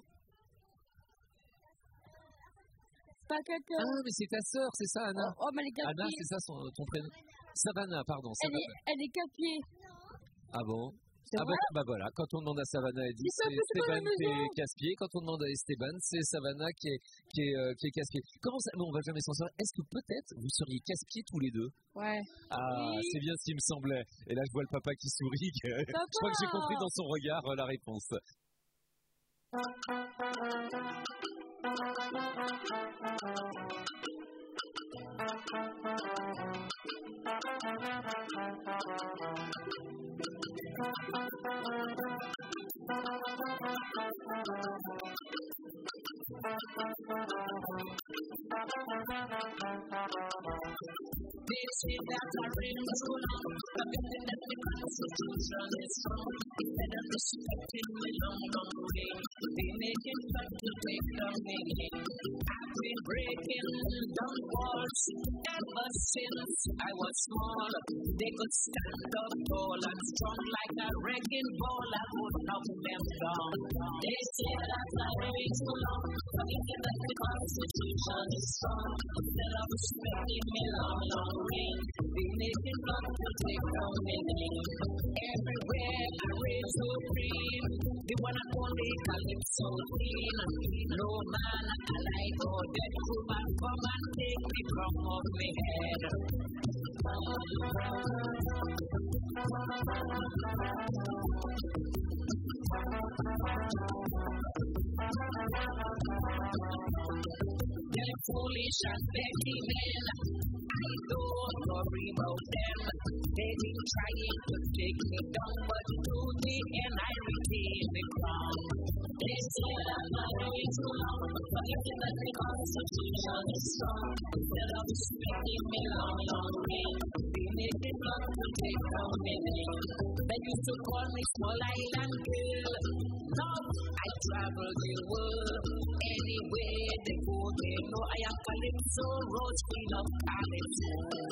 Pas quelqu'un. Ah, mais c'est ta sœur, c'est ça, Anna? Oh, oh mais les gars. Anna, c'est ça son, ton prénom? Savannah, pardon. Elle Savannah. est, elle est casse-pied. Ah bon? C'est Ah vrai? bon, bah voilà, quand on demande à Savannah, elle dit Mais ça, c'est c'est pas Esteban la qui maison. est casse-pied. Quand on demande à Esteban, c'est Savannah qui est, qui est, euh, qui est casse-pied. Comment ça? Bon, on va jamais s'en sortir. Est-ce que peut-être vous seriez casse-pied tous les deux? Ouais. Ah, Oui. c'est bien ce qui me semblait. Et là, je vois le papa qui sourit. Je crois que j'ai compris dans son regard euh, la réponse. They say that I reign too long, forgetting that the Constitution is strong. Instead of respecting me long, long way, they make it back to take down me. I've been breaking down walls ever since I was small. They could stand up tall and strong like a wrecking ball. I would knock them down. They say that I reign too long, forgetting that the Constitution is strong. Instead of respecting me long, long way, they make it back to take down me. Everywhere I reign supreme, the one and only Calypso Queen. No man alive or dead who can come and take the crown off my head. They're foolish and begging men. I don't worry about them. They've been trying to take me down, but to the end I retain the crown. They say that my reign too long, forgetting that the Constitution is strong. Instead of respecting me long, long reign, they make it long to take down my name. They used to call me Small Island Girl. Now I travel the world. Anywhere they go, they know I am Calypso, Rose Queen of Calypso.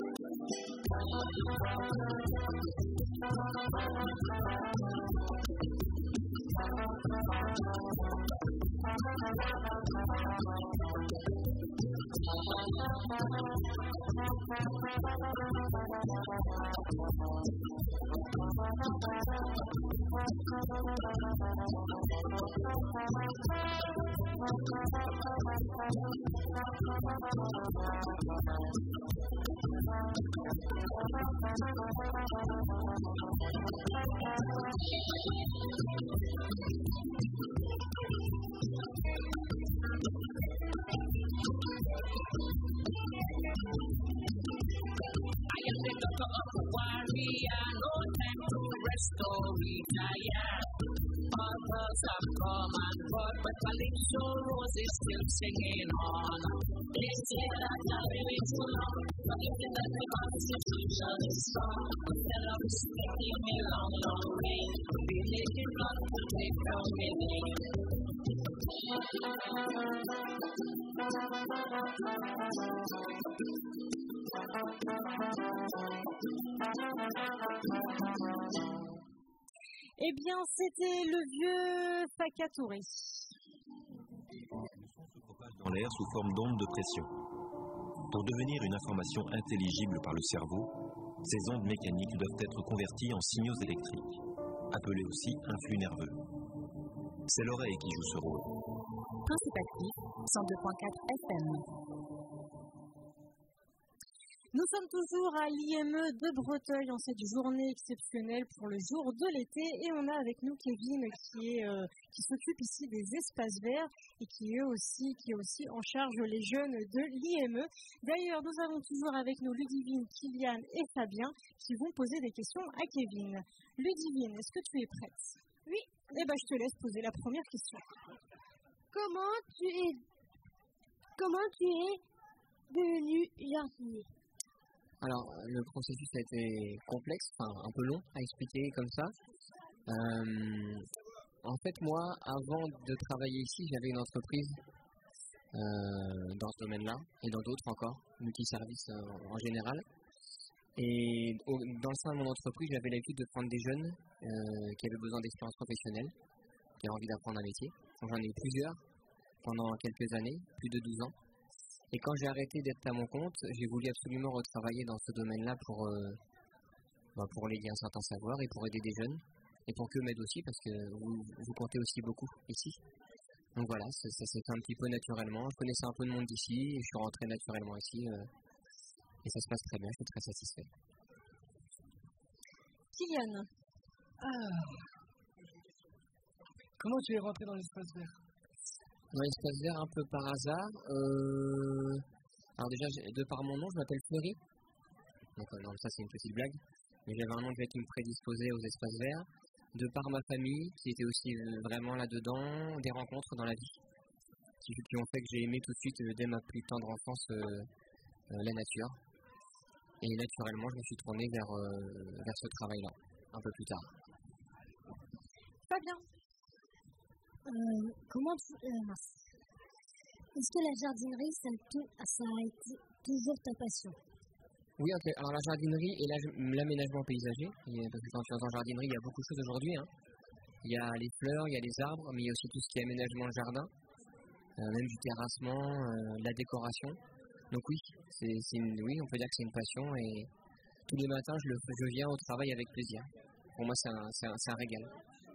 I am the daughter of a warrior, no time to rest or retire. Others have come and gone, but Calypso Rose is still singing on. They say that I reign too long, forgetting that the Constitution is strong. Instead of respecting me long, long reign, they make it long to take down my name. Eh bien, c'était le vieux Fakatouré. Dans l'air sous forme d'ondes de pression. Pour devenir une information intelligible par le cerveau, ces ondes mécaniques doivent être converties en signaux électriques, appelés aussi influx nerveux. C'est l'oreille qui joue ce rôle. Principe actif, cent deux virgule quatre F M. Nous sommes toujours à l'I M E de Breteuil en cette journée exceptionnelle pour le jour de l'été et on a avec nous Kevin qui, est, euh, qui s'occupe ici des espaces verts et qui est, aussi, qui est aussi en charge les jeunes de l'I M E. D'ailleurs, nous avons toujours avec nous Ludivine, Kylian et Fabien qui vont poser des questions à Kevin. Ludivine, est-ce que tu es prête? Oui. Eh bien, je te laisse poser la première question. Comment tu es, comment tu es devenu jardinier? Alors, le processus a été complexe, enfin un peu long à expliquer comme ça. Euh, en fait, moi, avant de travailler ici, j'avais une entreprise euh, dans ce domaine-là et dans d'autres encore, multiservices euh, en général. Et au, dans le sein de mon entreprise, j'avais l'habitude de prendre des jeunes euh, qui avaient besoin d'expérience professionnelle, qui avaient envie d'apprendre un métier. Donc, j'en ai eu plusieurs pendant quelques années, plus de douze ans. Et quand j'ai arrêté d'être à mon compte, j'ai voulu absolument retravailler dans ce domaine-là pour, euh, bah, pour léguer un certain savoir et pour aider des jeunes. Et pour qu'eux m'aident aussi, parce que vous, vous comptez aussi beaucoup ici. Donc voilà, ça, ça s'est fait un petit peu naturellement. Je connaissais un peu de monde d'ici et je suis rentré naturellement ici. Euh, et ça se passe très bien, je suis très satisfait. Kylian. Ah. Comment tu es rentré dans l'espace vert? Dans l'espace vert, un peu par hasard. Euh... Alors déjà, de par mon nom, je m'appelle Fleury. Donc euh, non, ça c'est une petite blague. Mais j'avais un nom déjà qui me prédisposait aux espaces verts. De par ma famille, qui était aussi euh, vraiment là-dedans, des rencontres dans la vie. Qui, qui ont fait que j'ai aimé tout de suite, euh, dès ma plus tendre enfance, euh, euh, la nature. Et naturellement, je me suis tourné vers, euh, vers ce travail-là, un peu plus tard. Fabien. Euh, comment tu... Euh, Est-ce que la jardinerie, ça, ça a été toujours ta passion? Oui, okay. Alors la jardinerie et l'aménagement paysager, parce que quand tu es en jardinerie, il y a beaucoup de choses aujourd'hui. Hein. Il y a les fleurs, il y a les arbres, mais il y a aussi tout ce qui est aménagement de jardin, euh, même du terrassement, euh, de la décoration. Donc oui, c'est, c'est une, oui, on peut dire que c'est une passion et tous les matins, je, le, je viens au travail avec plaisir. Pour moi, c'est un, c'est un, c'est un régal.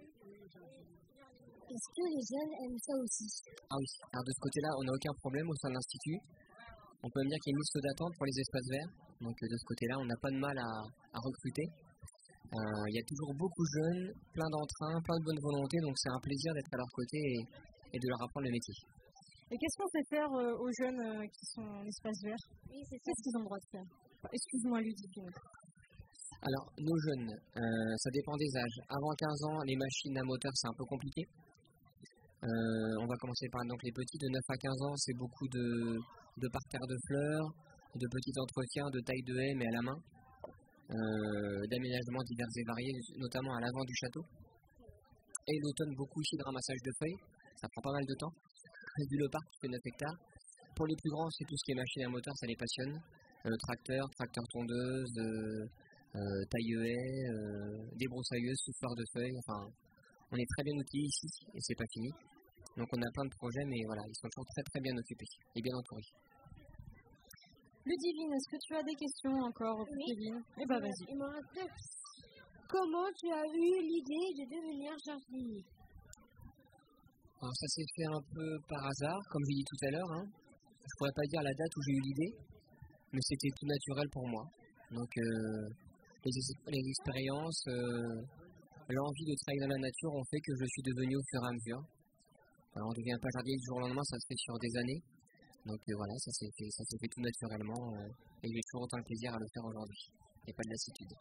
Est-ce que les jeunes aiment ça aussi? Ah oui, alors de ce côté-là, on n'a aucun problème au sein de l'Institut. On peut même dire qu'il y a une liste d'attente pour les espaces verts. Donc de ce côté-là, on n'a pas de mal à, à recruter. Euh, il y a toujours beaucoup de jeunes, plein d'entrain, plein de bonne volonté. Donc c'est un plaisir d'être à leur côté et, et de leur apprendre le métier. Et qu'est-ce qu'on fait faire euh, aux jeunes euh, qui sont en espace vert? Oui, c'est Qu'est-ce qu'ils ont le droit de faire? Enfin, excuse-moi, Ludivine. Alors, nos jeunes, euh, ça dépend des âges. Avant quinze ans, les machines à moteur, c'est un peu compliqué. Euh, on va commencer par donc les petits de neuf à quinze ans, c'est beaucoup de, de parterres de fleurs, de petits entretiens de taille de haie mais à la main, euh, d'aménagements divers et variés, notamment à l'avant du château. Et l'automne, beaucoup aussi de ramassage de feuilles, ça prend pas mal de temps. Vu le parc qui fait neuf hectares. Pour les plus grands, c'est tout ce qui est machine à moteur, ça les passionne. Euh, tracteur, tracteur tondeuse, euh, euh, taille-haie, euh, débroussailleuse, souffleur de feuilles, enfin... On est très bien outillés ici et c'est pas fini. Donc on a plein de projets, mais voilà, ils sont toujours très très bien occupés et bien entourés. Ludivine, est-ce que tu as des questions encore pour Oui. Kevin? Eh ben vas-y. Il me rappelle comment tu as eu l'idée de devenir jardinier? Alors ça s'est fait un peu par hasard, comme j'ai dit tout à l'heure. Hein. Je pourrais pas dire la date où j'ai eu l'idée, mais c'était tout naturel pour moi. Donc euh, les, les expériences... Euh, L'envie de travailler dans la nature ont fait que je suis devenu au fur et à mesure. Alors, on ne devient pas jardinier du jour au lendemain, ça se fait sur des années. Donc euh, voilà, ça s'est fait, ça s'est fait tout naturellement euh, et j'ai toujours autant de plaisir à le faire aujourd'hui. Et pas de lassitude.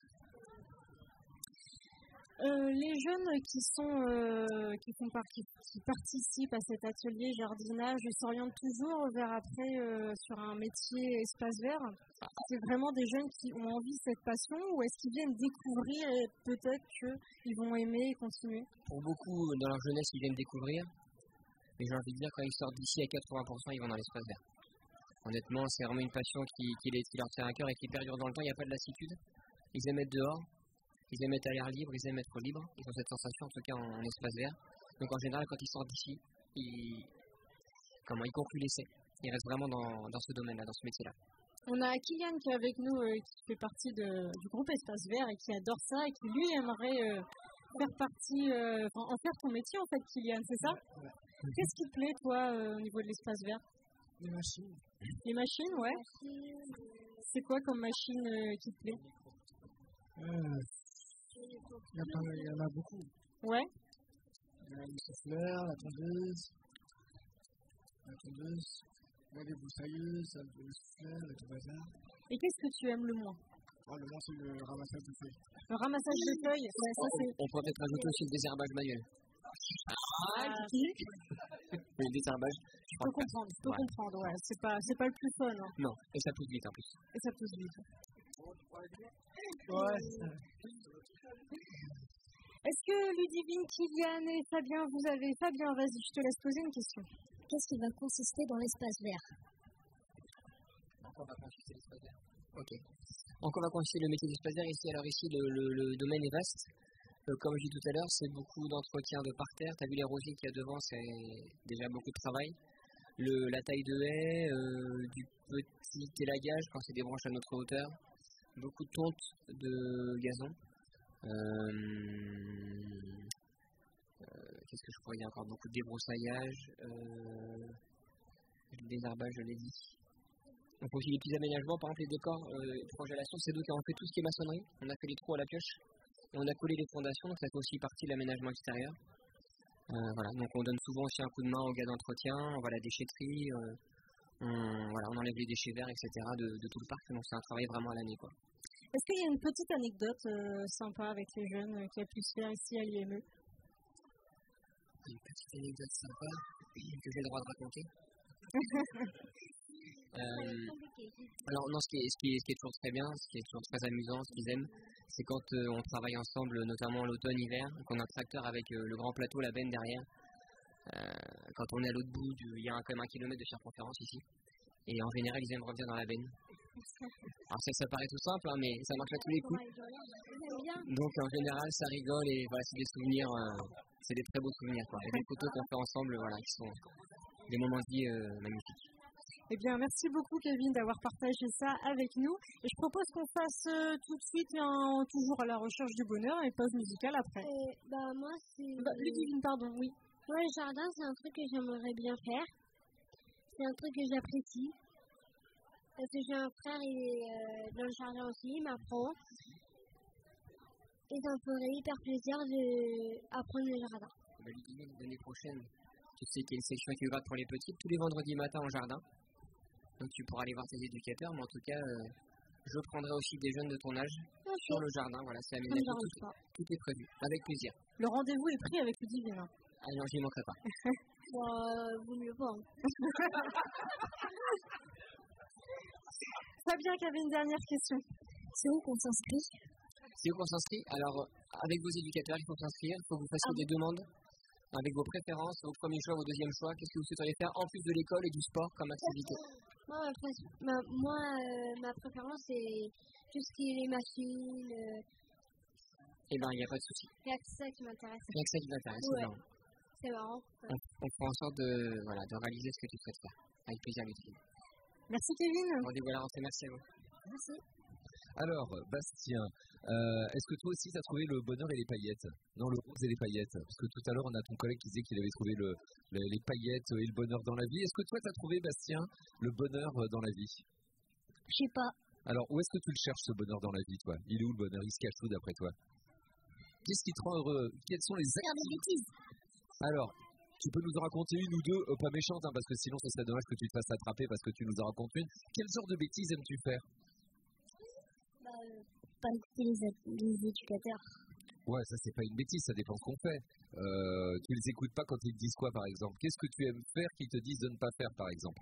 Euh, les jeunes qui sont euh, qui, font par- qui, qui participent à cet atelier jardinage s'orientent toujours vers après euh, sur un métier espace vert. C'est vraiment des jeunes qui ont envie cette passion ou est-ce qu'ils viennent découvrir et peut-être qu'ils vont aimer et continuer? Pour beaucoup, dans leur jeunesse, ils viennent découvrir. Mais j'ai envie de dire, quand ils sortent d'ici, à quatre-vingts pour cent, ils vont dans l'espace vert. Honnêtement, c'est vraiment une passion qui, qui, les, qui leur tient à cœur et qui perdure dans le temps. Il n'y a pas de lassitude. Ils aiment être dehors. Ils aiment être à l'air libre, ils aiment être libres, ils ont cette sensation en tout cas en, en espace vert. Donc en général quand ils sortent d'ici, ils, comment, ils concluent l'essai. Ils restent vraiment dans, dans ce domaine-là, dans ce métier-là. On a Kylian qui est avec nous, euh, qui fait partie de, du groupe Espace Vert et qui adore ça et qui lui aimerait euh, faire partie, euh, en faire ton métier en fait Kylian, c'est ça? Ouais. Qu'est-ce qui te plaît toi euh, au niveau de l'espace vert? Les machines. Les machines, ouais. C'est quoi comme machine euh, qui te plaît? euh, Il y, a pas, il y en a beaucoup. Ouais. Il y a le souffleur, la tondeuse, la tondeuse, il y a les broussailleuses, le souffleur, le tout bazar. Et qu'est-ce que tu aimes le moins? Oh, le moins, c'est le ramassage de feuilles. Le ramassage de feuilles, ouais, ça c'est... On pourrait peut-être rajouter aussi le désherbage manuel. Ah, le désherbage. Je peux comprendre, je peux ouais. comprendre, ouais. C'est pas, c'est pas le plus fun. Hein. Non, et ça pousse vite en plus. Et ça pousse vite. Ouais. Est-ce que Ludivine, Kylian et Fabien, vous avez... Fabien, vas-y, je te laisse poser une question. Qu'est-ce qui va consister dans l'espace vert? En quoi va consister l'espace vert? Ok. En quoi va consister le métier d'espace vert ici? Alors ici, le, le, le domaine est vaste. Euh, comme je dis tout à l'heure, c'est beaucoup d'entretien de parterre. Tu as vu les rosiers qu'il y a devant, c'est déjà beaucoup de travail. le, la taille de haie, euh, du petit élagage quand c'est des branches à notre hauteur, beaucoup de tonte de gazon. Euh, euh, qu'est-ce que je pourrais dire encore? Beaucoup de débroussaillage, euh, des herbages, je l'ai dit. On fait aussi des petits aménagements, par exemple les décors, euh, congélation, c'est nous qui avons fait tout ce qui est maçonnerie. On a fait les trous à la pioche et on a collé les fondations, donc ça fait aussi partie de l'aménagement extérieur. Euh, voilà, donc on donne souvent aussi un coup de main aux gars d'entretien, on va à la déchetterie, euh, on, voilà, on enlève les déchets verts, et cetera de, de tout le parc, donc c'est un travail vraiment à l'année, quoi. Est-ce qu'il y a une petite anecdote euh, sympa avec les jeunes euh, qui a pu se faire ici à l'I M E? Une petite anecdote sympa que j'ai le droit de raconter. euh, alors non, ce qui, est, ce, qui est, ce qui est toujours très bien, ce qui est toujours très amusant, ce qu'ils aiment, c'est quand euh, on travaille ensemble, notamment l'automne-hiver, qu'on a un tracteur avec euh, le grand plateau, la benne derrière. Euh, quand on est à l'autre bout, du, il y a un, quand même un kilomètre de circonférence ici. Et en général, ils aiment revenir dans la benne. Alors ça, ça paraît tout simple, hein, mais ça marche à tous les coups. Donc en général, ça rigole et voilà, c'est des souvenirs, euh, c'est des très beaux souvenirs, quoi. Et des photos qu'on fait ensemble, voilà, qui sont des moments de vie euh, magnifiques. Eh bien, merci beaucoup Kevin d'avoir partagé ça avec nous. Et je propose qu'on fasse euh, tout de suite un, toujours à la recherche du bonheur et pause musicale après. Euh, bah moi c'est... Bah, Ludivine, pardon, oui. Moi le jardin c'est un truc que j'aimerais bien faire. C'est un truc que j'apprécie. Parce que j'ai un frère, il est euh, dans le jardin aussi, il m'apprend. Et ça me ferait hyper plaisir d'apprendre le jardin. Bah, l'année prochaine, tu sais qu'il y a une section qui va pour les petites tous les vendredis matin en jardin. Donc tu pourras aller voir tes éducateurs, mais en tout cas, euh, je prendrai aussi des jeunes de ton âge okay. sur le jardin. Voilà, c'est aménagé, tout, tout est prévu, avec plaisir. Le rendez-vous est pris avec Ludivine. Ah non, j'y manquerai pas. Bon, euh, vaut mieux pas. Hein. Fabien qui avait une dernière question. C'est où qu'on s'inscrit? C'est où qu'on s'inscrit? Alors, avec vos éducateurs, il faut s'inscrire, il faut que vous fassiez ah. des demandes avec vos préférences, vos premiers choix, vos deuxièmes choix. Qu'est-ce que vous souhaiteriez faire en plus de l'école et du sport comme activité? Moi, ma, ma, moi euh, ma préférence, c'est tout ce qui est les machines. Euh... Eh bien, il n'y a pas de souci. Il n'y a que ça qui m'intéresse. Il n'y a que ça qui m'intéresse, ouais. c'est marrant. C'est marrant. Ouais. On, on fera en sorte de, voilà, de réaliser ce que tu souhaites faire. Avec plaisir, Ludivine. Merci Kevin. Rendez-vous à la rentrée, merci à vous. Merci. Alors, Bastien, euh, est-ce que toi aussi tu as trouvé le bonheur et les paillettes? Non, le rose et les paillettes. Parce que tout à l'heure, on a ton collègue qui disait qu'il avait trouvé le, le, les paillettes et le bonheur dans la vie. Est-ce que toi, tu as trouvé, Bastien, le bonheur dans la vie? Je sais pas. Alors, où est-ce que tu le cherches, ce bonheur dans la vie, toi? Il est où le bonheur? Il se cache où, d'après toi? Qu'est-ce qui te rend heureux? Quelles sont les activités? Faire des bêtises. Alors, tu peux nous en raconter une ou deux, euh, pas méchantes, hein, parce que sinon, ce serait dommage que tu te fasses attraper parce que tu nous en racontes une. Quel genre de bêtises aimes-tu faire? Bah, euh, pas écouter les, les éducateurs. Ouais, ça c'est pas une bêtise, ça dépend ce qu'on fait. Euh, tu les écoutes pas quand ils te disent quoi, par exemple? Qu'est-ce que tu aimes faire qu'ils te disent de ne pas faire, par exemple?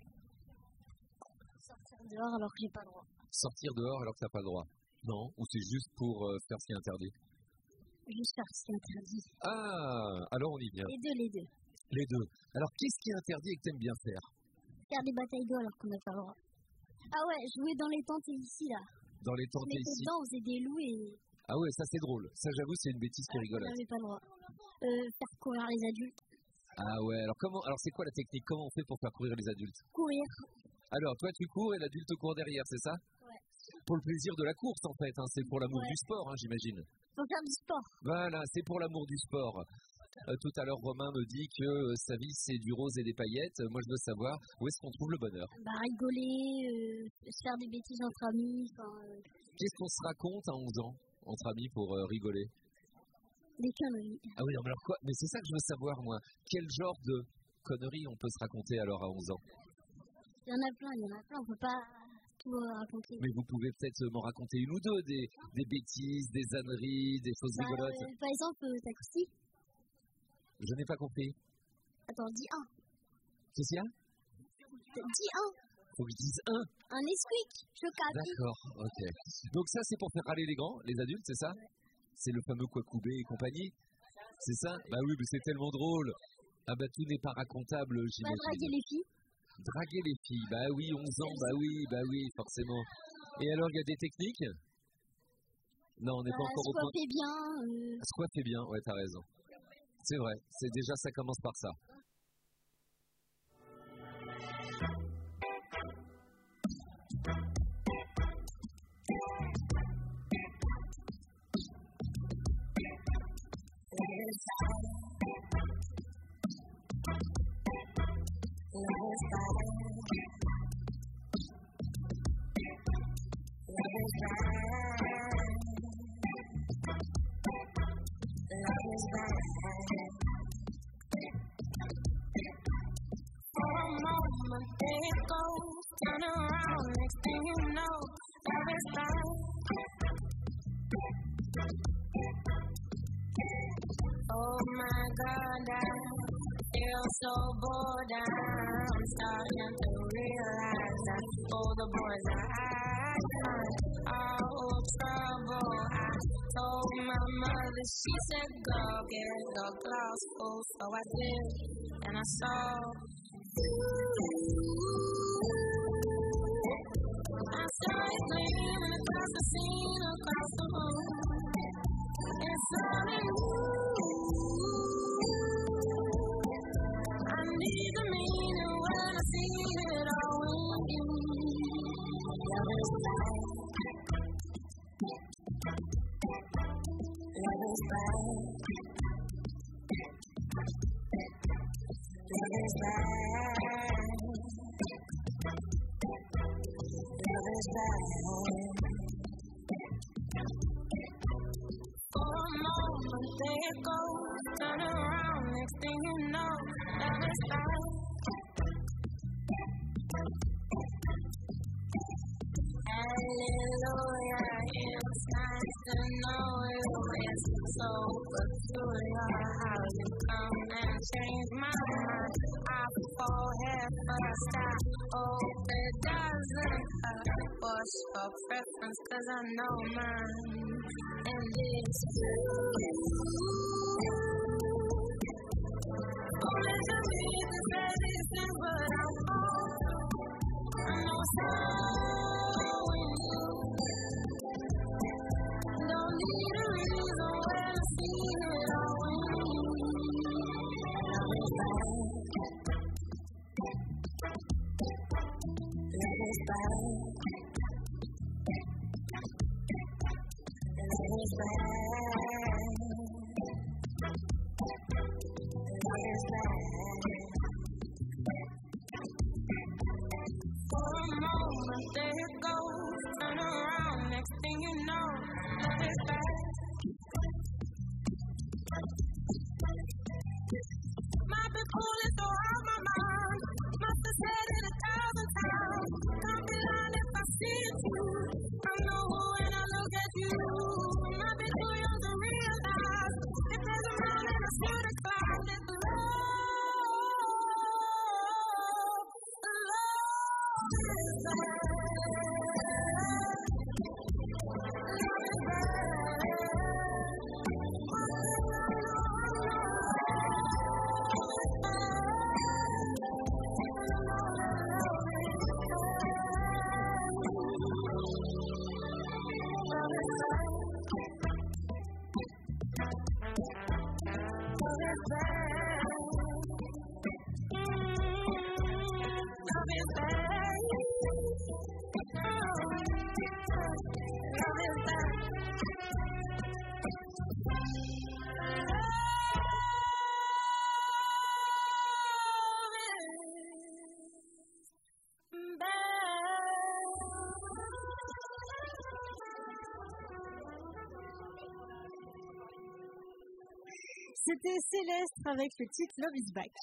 Sortir dehors alors que j'ai pas le droit. Sortir dehors alors que t'as pas le droit? Non, ou c'est juste pour euh, faire ce qui est interdit? Juste faire ce qui est interdit. Ah, alors on y vient. Les deux, les deux. Les deux. Alors qu'est-ce qui est interdit et que t'aimes bien faire? Faire des batailles d'eau alors qu'on n'a pas le droit. Ah ouais, jouer dans les tentes ici, là. Dans les tentes ici. Dedans, on faisait des loups et... Ah ouais, ça c'est drôle. Ça j'avoue, c'est une bêtise qui rigole. On n'avait pas le droit. Euh, faire courir les adultes. Ah ouais, alors comment, alors c'est quoi la technique? Comment on fait pour faire courir les adultes? Courir. Alors toi tu cours et l'adulte court derrière, c'est ça? Ouais. Pour le plaisir de la course en fait, hein. C'est pour l'amour ouais. du sport, hein, j'imagine. Pour faire du sport. Voilà, c'est pour l'amour du sport. Euh, tout à l'heure, Romain me dit que euh, sa vie c'est du rose et des paillettes. Euh, moi je veux savoir où est-ce qu'on trouve le bonheur? Bah rigoler, euh, se faire des bêtises entre amis. Euh... Qu'est-ce qu'on se raconte à onze ans entre amis pour euh, rigoler? Des conneries. Ah oui, non, mais alors quoi? Mais c'est ça que je veux savoir moi. Quel genre de conneries on peut se raconter alors à onze ans? Il y en a plein, il y en a plein. On peut pas tout raconter. Mais vous pouvez peut-être m'en raconter une ou deux, des, des bêtises, des âneries, des choses bah, rigolotes. Euh, par exemple, euh, t'as coussi? Je n'ai pas compris. Attends, dis un. Qu'est-ce qu'il y a? Dis un. Faut que je dise un. Un Nesquik, chocolat. D'accord, ok. Donc ça, c'est pour faire râler les grands, les adultes, c'est ça? Ouais. C'est le fameux Kwakubé et compagnie. C'est ça? Bah oui, mais c'est tellement drôle. Ah bah tout n'est pas racontable, j'imagine. Bah, draguer les filles. Draguer les filles, bah oui, onze ans, bah oui, bah oui, forcément. Et alors, il y a des techniques? Non, on n'est bah, pas encore au point. Squat fait bien. Euh... Squat fait bien, ouais, t'as raison. C'est vrai, c'est déjà ça commence par ça. Love is bad. Love is bad. Love is bad. For a moment there it goes, turn around, next thing you know, love is bad. Oh my God, I feel so bored. I'm starting to realize that all the boys I find are all trouble. I told my mother, she said, go get your glass full. So I did, and I saw you. I saw it gleaming across the scene, across the room. It's all in you. I need the meaning when I see it all in you. Love is bad. Love is bad. Love is bad. Love is bad. For a moment there it goes, turn around, next thing you know, love is bad. Hallelujah, it's nice to know you. It's so peculiar how you come and change my mind. I fall head first, I hope it doesn't hurt. What's your preference, cause I know mine, and it's you. Only to me to say these things, but I'm all I know it's all in you. Don't need a reason when I see it all in you. Love is bad. Love is bad. Love is bad. Love is bad. For a moment there it goes, turn around, next thing you know, love is bad. Might be fooling so out my mind, must have said it a thousand times. Can't be lying if I see it too. I know when I look at you. Might be too young to realize if there's a mountain I should have climbed. It's love. C'était Céleste avec le titre Love is Back.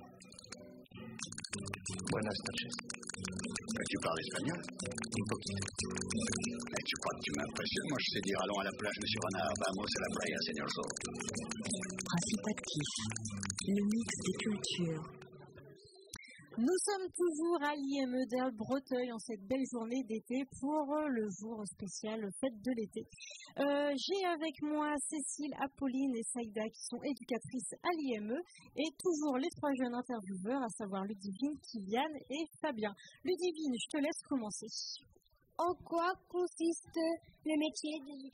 Buenas noches. Tu parles espagnol? Un poquito. Mais tu crois que tu m'impressionnes? Moi, je sais dire allons à la plage, monsieur Renard. Vamos a la playa, señor Sol. Principe actif. Le mix des cultures. Nous sommes toujours à l'I M E d'Arles-Breteuil en cette belle journée d'été pour le jour spécial fête de l'été. Euh, j'ai avec moi Cécile, Apolline et Saïda qui sont éducatrices à l'I M E et toujours les trois jeunes intervieweurs, à savoir Ludivine, Kylian et Fabien. Ludivine, je te laisse commencer. En quoi consiste le métier d'éducateur ?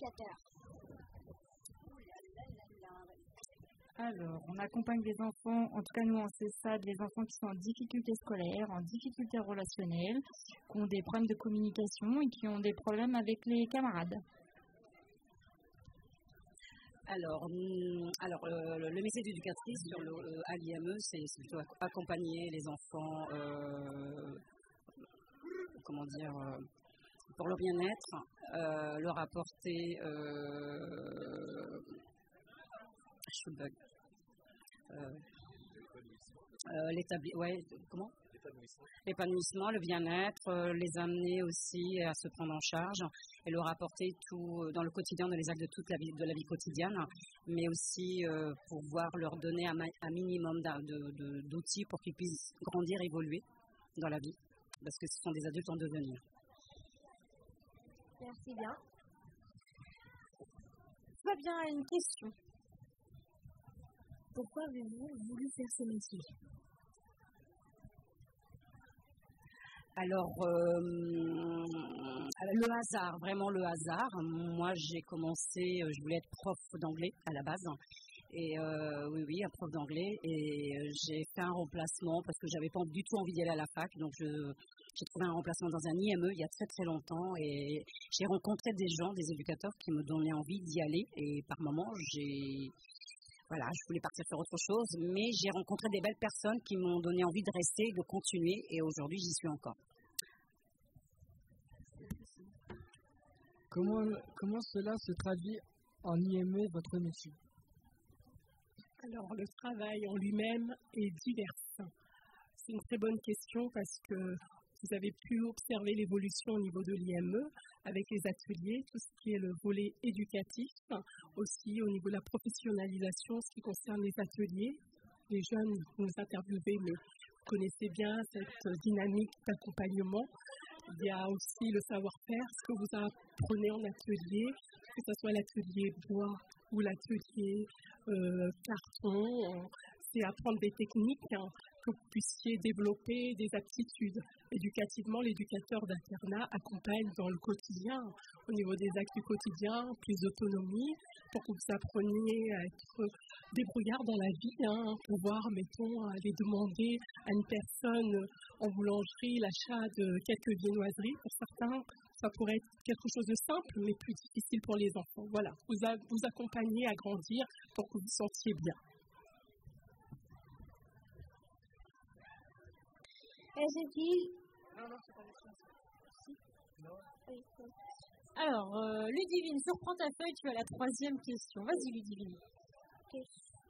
Alors, on accompagne des enfants, en tout cas nous en C E S A D, les enfants qui sont en difficulté scolaire, en difficulté relationnelle, qui ont des problèmes de communication et qui ont des problèmes avec les camarades. Alors, hum, alors euh, le, le métier d'éducatrice sur le, euh, à l'I M E, c'est c'est plutôt ac- accompagner les enfants, euh, comment dire, euh, pour leur bien-être, euh, leur apporter, euh, je bug, euh, euh, l'établi- ouais, comment l'épanouissement, le bien-être, euh, les amener aussi à se prendre en charge et leur apporter tout euh, dans le quotidien, dans les actes de toute la vie, de la vie quotidienne, mais aussi euh, pouvoir leur donner un, ma- un minimum d'a- de- de- d'outils pour qu'ils puissent grandir, évoluer dans la vie, parce que ce sont des adultes en devenir. Merci bien. Fabien a une question. Pourquoi avez-vous voulu faire ce métier? Alors, euh, le hasard, vraiment le hasard. Moi, j'ai commencé, euh, je voulais être prof d'anglais à la base. Et euh, oui, oui, un prof d'anglais. Et euh, j'ai fait un remplacement parce que j'avais pas du tout envie d'y aller à la fac. Donc, je, j'ai trouvé un remplacement dans un I M E il y a très très longtemps. Et j'ai rencontré des gens, des éducateurs qui me donnaient envie d'y aller. Et par moments, j'ai... Voilà, je voulais partir faire autre chose. Mais j'ai rencontré des belles personnes qui m'ont donné envie de rester, de continuer. Et aujourd'hui, j'y suis encore. Comment, comment cela se traduit en I M E, votre métier? Alors, le travail en lui-même est divers. C'est une très bonne question parce que vous avez pu observer l'évolution au niveau de l'I M E avec les ateliers, tout ce qui est le volet éducatif, aussi au niveau de la professionnalisation, ce qui concerne les ateliers. Les jeunes que nous interviewez me connaissez bien cette dynamique d'accompagnement. Il y a aussi le savoir-faire, ce que vous apprenez en atelier, que ce soit l'atelier bois ou l'atelier euh, carton. C'est apprendre des techniques, hein, que vous puissiez développer des aptitudes. Éducativement, l'éducateur d'internat accompagne dans le quotidien, au niveau des actes du quotidien, plus d'autonomie, pour que vous appreniez à être débrouillard dans la vie, hein, pouvoir, mettons, aller demander à une personne en boulangerie l'achat de quelques viennoiseries. Pour certains, ça pourrait être quelque chose de simple, mais plus difficile pour les enfants. Voilà, vous, a, vous accompagnez à grandir pour que vous vous sentiez bien. Est-ce qu'il... Alors, euh, Ludivine, surprends ta feuille, tu as la troisième question. Vas-y, Ludivine. Quels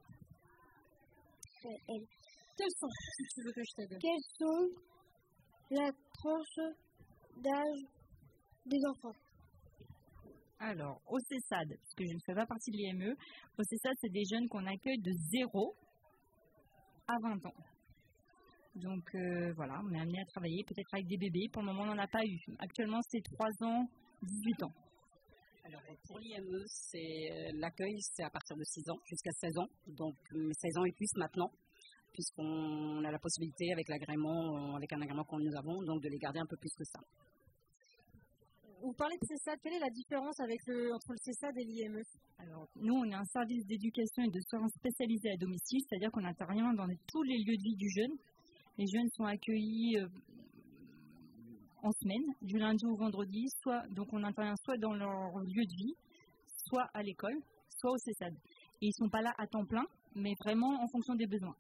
sont, si tu veux que je t'aide? Quelles sont la tranche d'âge des enfants? Alors, au CESAD, parce que je ne fais pas partie de l'I M E, au CESAD, c'est des jeunes qu'on accueille de zéro à vingt ans. Donc euh, voilà, on est amené à travailler peut-être avec des bébés. Pour le moment, on n'en a pas eu. Actuellement, c'est trois ans, dix-huit ans. Alors pour l'I M E, c'est l'accueil, c'est à partir de six ans jusqu'à seize ans. Donc seize ans et plus maintenant, puisqu'on a la possibilité avec l'agrément, avec un agrément que nous avons, donc de les garder un peu plus que ça. Vous parlez de CESAD, quelle est la différence avec le, entre le CESAD et l'I M E? Alors, nous, on est un service d'éducation et de soins spécialisés à domicile, c'est-à-dire qu'on intervient dans tous les lieux de vie du jeune. Les jeunes sont accueillis euh, en semaine, du lundi au vendredi, soit, donc on intervient soit dans leur lieu de vie, soit à l'école, soit au CESAD. Et ils ne sont pas là à temps plein, mais vraiment en fonction des besoins.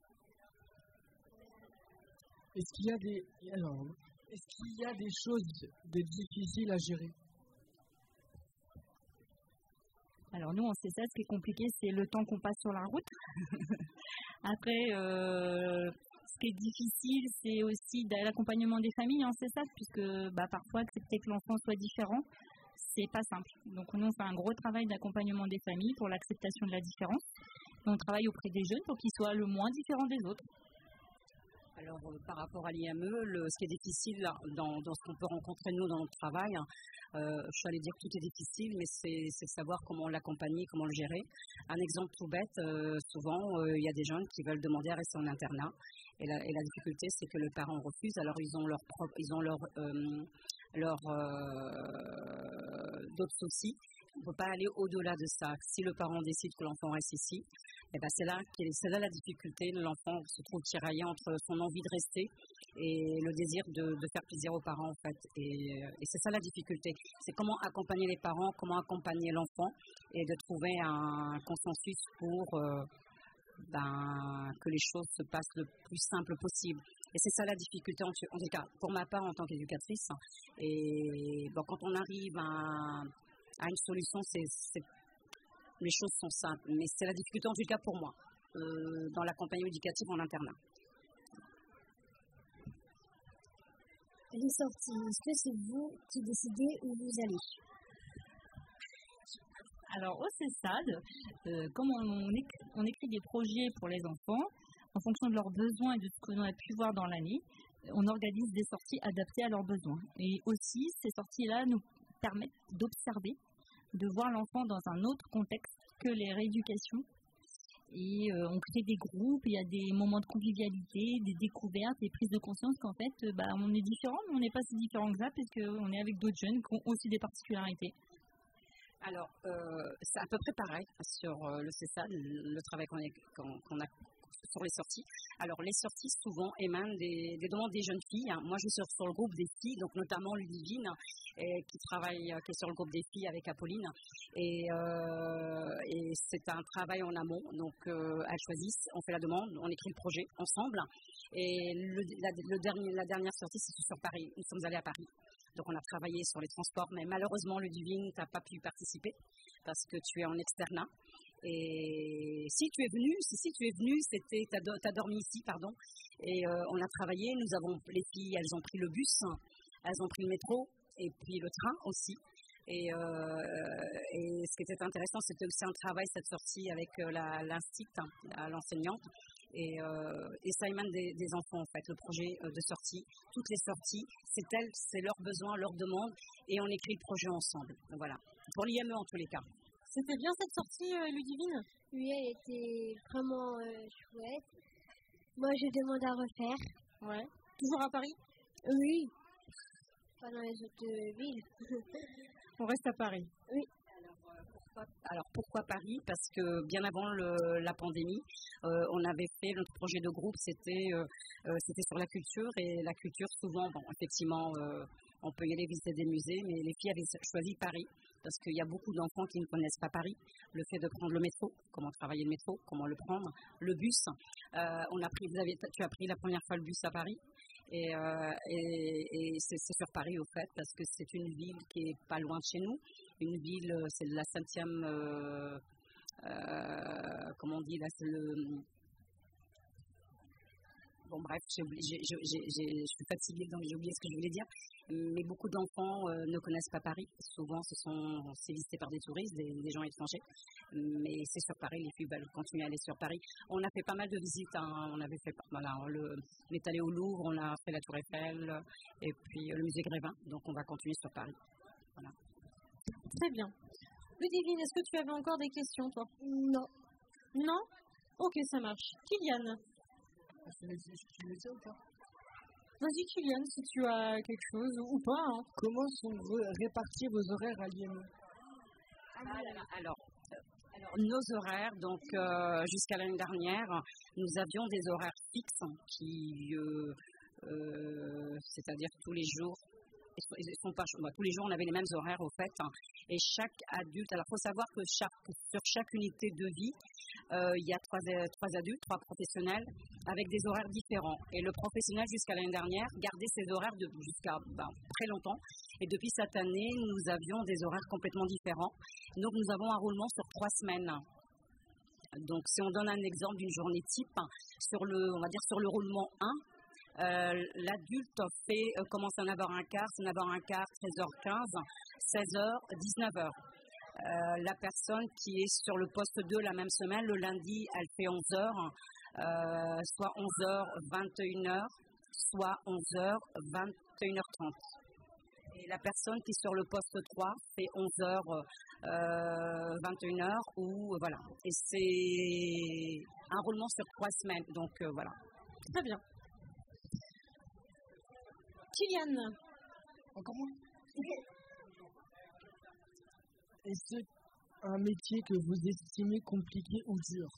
Est-ce qu'il y a des, alors, est-ce qu'il y a des choses de difficiles à gérer? Alors nous, en CESAD, ce qui est compliqué, c'est le temps qu'on passe sur la route. Après, euh, ce qui est difficile, c'est aussi l'accompagnement des familles en CESAD, puisque bah, parfois, accepter que l'enfant soit différent, c'est pas simple. Donc nous, on fait un gros travail d'accompagnement des familles pour l'acceptation de la différence. Et on travaille auprès des jeunes pour qu'ils soient le moins différents des autres. Alors, euh, par rapport à l'I M E, le, ce qui est difficile là, dans, dans ce qu'on peut rencontrer nous dans notre travail, euh, je suis allée dire que tout est difficile, mais c'est, c'est savoir comment l'accompagner, comment le gérer. Un exemple tout bête, euh, souvent, il euh, y a des jeunes qui veulent demander à rester en internat, et la, et la difficulté, c'est que le parent refuse. Alors, ils ont leur propre, ils ont leur, euh, leur euh, d'autres soucis, On ne peut pas aller au-delà de ça. Si le parent décide que l'enfant reste ici, eh ben c'est là, c'est là la difficulté. L'enfant se trouve tiraillé entre son envie de rester et le désir de, de faire plaisir aux parents, en fait. Et, et c'est ça la difficulté. C'est comment accompagner les parents, comment accompagner l'enfant et de trouver un consensus pour euh, ben, que les choses se passent le plus simple possible. Et c'est ça la difficulté, en, en tout cas, pour ma part en tant qu'éducatrice. Et bon, quand on arrive à, à une solution, c'est, c'est, les choses sont simples. Mais c'est la difficulté, en tout cas, pour moi, euh, dans l'accompagnement éducatif en internat. Les sorties, est-ce que c'est vous qui décidez où vous allez? Alors, au CESAD, euh, comme on, on, écrit, on écrit des projets pour les enfants, en fonction de leurs besoins et de ce que l'on a pu voir dans l'année, on organise des sorties adaptées à leurs besoins. Et aussi, ces sorties-là nous permettent d'observer, de voir l'enfant dans un autre contexte que les rééducations. Et euh, on crée des groupes, il y a des moments de convivialité, des découvertes, des prises de conscience qu'en fait, euh, bah, on est différents, mais on n'est pas si différents que ça, parce qu'on est avec d'autres jeunes qui ont aussi des particularités. Alors, euh, c'est à peu près pareil sur euh, le CESAD, le, le travail qu'on, est, qu'on, qu'on a sur les sorties. Alors, les sorties, souvent, émanent des, des demandes des jeunes filles. Moi, je suis sur le groupe des filles, donc notamment Ludivine, et, qui travaille qui est sur le groupe des filles avec Apolline. Et, euh, et c'est un travail en amont. Donc, euh, elles choisissent, on fait la demande, on écrit le projet ensemble. Et le, la, le dernier, la dernière sortie, c'est sur Paris. Nous sommes allés à Paris. Donc, on a travaillé sur les transports, mais malheureusement, Ludivine, tu n'as pas pu participer parce que tu es en externat. Et si tu es venu, si, si tu es venu, c'était, tu as dormi ici, pardon. Et euh, on a travaillé, nous avons, les filles, elles ont pris le bus, elles ont pris le métro et puis le train aussi. Et, euh, et ce qui était intéressant, c'était aussi un travail, cette sortie avec la, l'instit, hein, l'enseignante. Et, euh, et ça émane des, des enfants, en fait, le projet de sortie. Toutes les sorties, c'est elles, c'est leurs besoins, leurs demandes, et on écrit le projet ensemble. Donc, voilà, pour l'I M E en tous les cas. C'était bien cette sortie, euh, Ludivine? Oui, elle était vraiment euh, chouette. Moi, je demande à refaire. Ouais. Toujours à Paris? Oui. Pas dans les autres villes. On reste à Paris. Oui. Alors pourquoi Paris? Parce que bien avant le, la pandémie, euh, on avait fait notre projet de groupe, c'était, euh, euh, c'était sur la culture. Et la culture, souvent, bon, effectivement, euh, on peut y aller visiter des musées, mais les filles avaient choisi Paris. Parce qu'il y a beaucoup d'enfants qui ne connaissent pas Paris. Le fait de prendre le métro, comment travailler le métro, comment le prendre, le bus. Euh, on a pris, vous avez, tu as pris la première fois le bus à Paris. Et, euh, et, et c'est, c'est sur Paris, au fait, parce que c'est une ville qui est pas loin de chez nous. Une ville, c'est la cinquième, euh, euh, comment on dit, là, c'est le... Bon, bref, j'ai, j'ai, j'ai, j'ai, je suis fatiguée, donc j'ai oublié ce que je voulais dire. Mais beaucoup d'enfants euh, ne connaissent pas Paris. Souvent, ce sont, c'est visité par des touristes, des, des gens étrangers. Mais c'est sur Paris, les filles veulent continuer à aller sur Paris. On a fait pas mal de visites. Hein. On avait fait, voilà, le, on est allé au Louvre, on a fait la Tour Eiffel et puis le musée Grévin. Donc, on va continuer sur Paris. Voilà. Très bien. Ludivine, est-ce que tu avais encore des questions, toi? Non. Non? Ok, ça marche. Kylian? Vas-y, Kylian, si tu as quelque chose ou pas. Hein. Comment sont répartis vos horaires à l'I M E? Alors, alors, alors, nos horaires, donc euh, jusqu'à l'année dernière, nous avions des horaires fixes qui, euh, euh, c'est-à-dire tous les jours. Ils sont pas, bah, tous les jours, on avait les mêmes horaires, au fait. Hein, et chaque adulte, alors il faut savoir que chaque, sur chaque unité de vie, euh, il y a trois, trois adultes, trois professionnels, avec des horaires différents. Et le professionnel, jusqu'à l'année dernière, gardait ses horaires de, jusqu'à bah, très longtemps. Et depuis cette année, nous avions des horaires complètement différents. Donc, nous avons un roulement sur trois semaines. Donc, si on donne un exemple d'une journée type, sur le, on va dire sur le roulement un, Euh, l'adulte fait, euh, commence à neuf heures quinze, neuf heures quinze, treize heures quinze, seize heures, dix-neuf heures. Euh, la personne qui est sur le poste deux la même semaine, le lundi, elle fait onze heures, euh, soit onze heures, vingt et une heures, soit onze heures, vingt et une heures trente. Et la personne qui est sur le poste trois fait onze heures, euh, vingt et une heures, ou euh, voilà. Et c'est un roulement sur trois semaines, donc euh, voilà. Très bien. Kylian. Encore moi? est-ce un métier que vous estimez compliqué ou dur?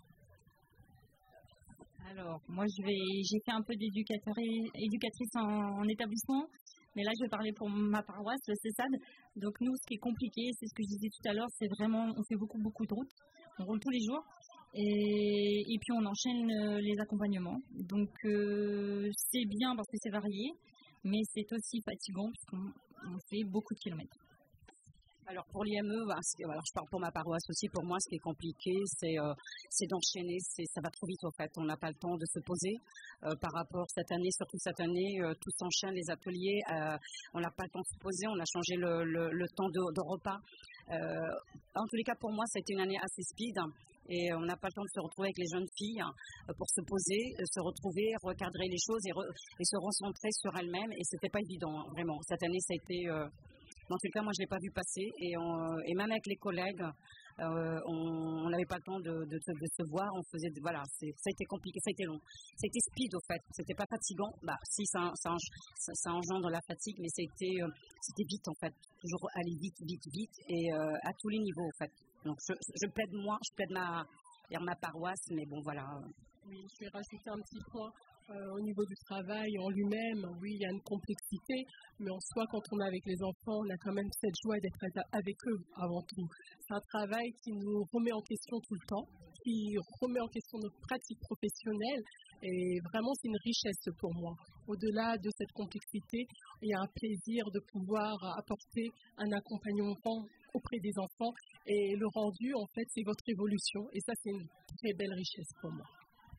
Alors, moi, je vais, j'ai fait un peu d'éducatrice en, en établissement, mais là, je vais parler pour ma paroisse, le CESAD. Donc, nous, ce qui est compliqué, c'est ce que je disais tout à l'heure, c'est vraiment, on fait beaucoup, beaucoup de routes. On roule tous les jours. Et, et puis, on enchaîne euh, les accompagnements. Donc, euh, c'est bien parce que c'est varié, mais c'est aussi fatigant parce qu'on on fait beaucoup de kilomètres. Alors pour l'I M E, alors je parle pour ma paroisse aussi, pour moi ce qui est compliqué c'est euh, d'enchaîner, ça va trop vite en fait, on n'a pas le temps de se poser euh, par rapport cette année, surtout cette année, euh, tout s'enchaîne, les ateliers, euh, on n'a pas le temps de se poser, on a changé le, le, le temps de, de repas. Euh, en tous les cas pour moi ça a été une année assez speed et on n'a pas le temps de se retrouver avec les jeunes filles euh, pour se poser, euh, se retrouver, recadrer les choses et, re, et se recentrer sur elles-mêmes et c'était pas évident hein, vraiment, cette année ça a été... Euh, En tout cas, moi, je ne l'ai pas vu passer. Et, on, et même avec les collègues, euh, on n'avait pas le temps de, de, de, de se voir. On faisait, voilà, ça a été compliqué, ça a été long. C'était speed, au fait. C'était pas fatigant. Bah, si, ça, ça, ça, ça engendre la fatigue, mais c'était euh, vite, en fait. Toujours aller vite, vite, vite. Et euh, à tous les niveaux, en fait. Donc, je, je plaide moi, je plaide ma, ma paroisse, mais bon, voilà. Oui, je vais rajouter un petit point. Euh, au niveau du travail en lui-même, oui, il y a une complexité, mais en soi, quand on est avec les enfants, on a quand même cette joie d'être avec eux avant tout. C'est un travail qui nous remet en question tout le temps, qui remet en question notre pratique professionnelle, et vraiment, c'est une richesse pour moi. Au-delà de cette complexité, il y a un plaisir de pouvoir apporter un accompagnement auprès des enfants, et le rendu, en fait, c'est votre évolution, et ça, c'est une très belle richesse pour moi.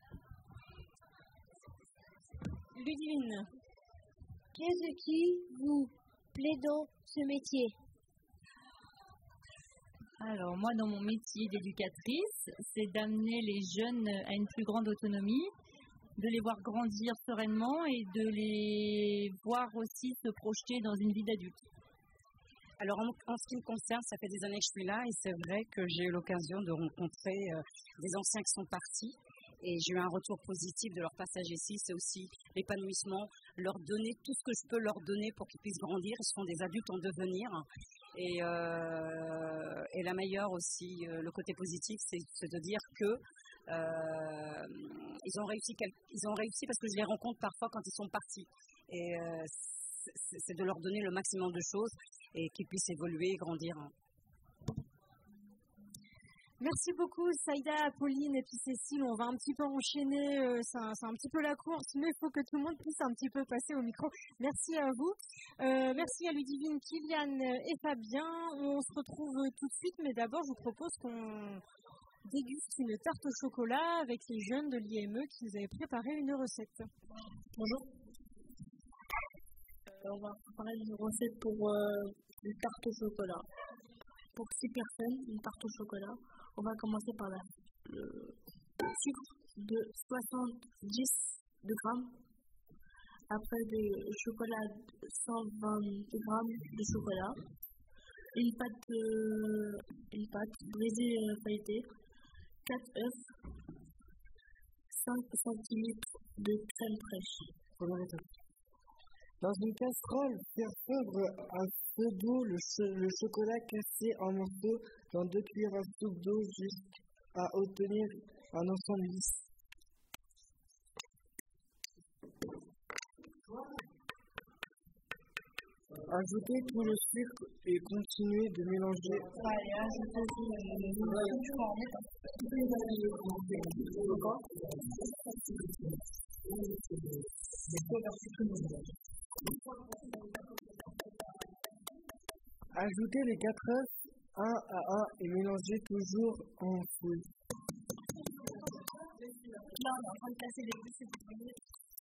Ludivine, qu'est-ce qui vous plaît dans ce métier? Alors moi, dans mon métier d'éducatrice, c'est d'amener les jeunes à une plus grande autonomie, de les voir grandir sereinement et de les voir aussi se projeter dans une vie d'adulte. Alors en, en ce qui me concerne, ça fait des années que je suis là et c'est vrai que j'ai eu l'occasion de rencontrer euh, des anciens qui sont partis. Et j'ai eu un retour positif de leur passage ici, c'est aussi l'épanouissement, leur donner tout ce que je peux leur donner pour qu'ils puissent grandir, ils seront des adultes en devenir. Et, euh, et la meilleure aussi, euh, le côté positif, c'est de dire que euh, ils ont réussi, ils ont réussi parce que je les rencontre parfois quand ils sont partis. Et euh, c'est de leur donner le maximum de choses et qu'ils puissent évoluer, grandir. Merci beaucoup Saïda, Pauline et puis Cécile. On va un petit peu enchaîner, euh, c'est un, un petit peu la course, mais il faut que tout le monde puisse un petit peu passer au micro. Merci à vous. Euh, merci à Ludivine, Kylian et Fabien. On se retrouve tout de suite, mais d'abord je vous propose qu'on déguste une tarte au chocolat avec les jeunes de l'I M E qui nous avaient préparé une recette. Bonjour. Euh, on va préparer une recette pour euh, une tarte au chocolat. Pour six personnes, une tarte au chocolat. On va commencer par la, le sucre de soixante-dix grammes. Après, le chocolat de cent vingt grammes de chocolat. Une pâte, euh, une pâte brisée euh, feuilletée. quatre œufs. cinq centilitres de crème fraîche. Dans une casserole, faire fondre à feu d'eau le, cho- le chocolat cassé en morceaux dans deux cuillères à soupe d'eau jusqu'à obtenir un ensemble lisse. Ajoutez tout le sucre et continuez de mélanger. Allez, ajoutez tout le Ajoutez les quatre œufs un à un et mélangez toujours en foule. Là, on est en train de casser les glisses.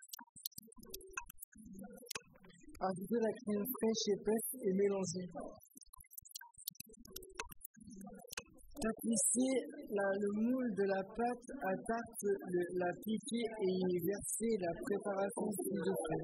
Ajoutez la crème fraîche épaisse et mélangez. Tapissez la- le moule de la pâte à tarte, le, la piquez et y versez la préparation ci-dessous.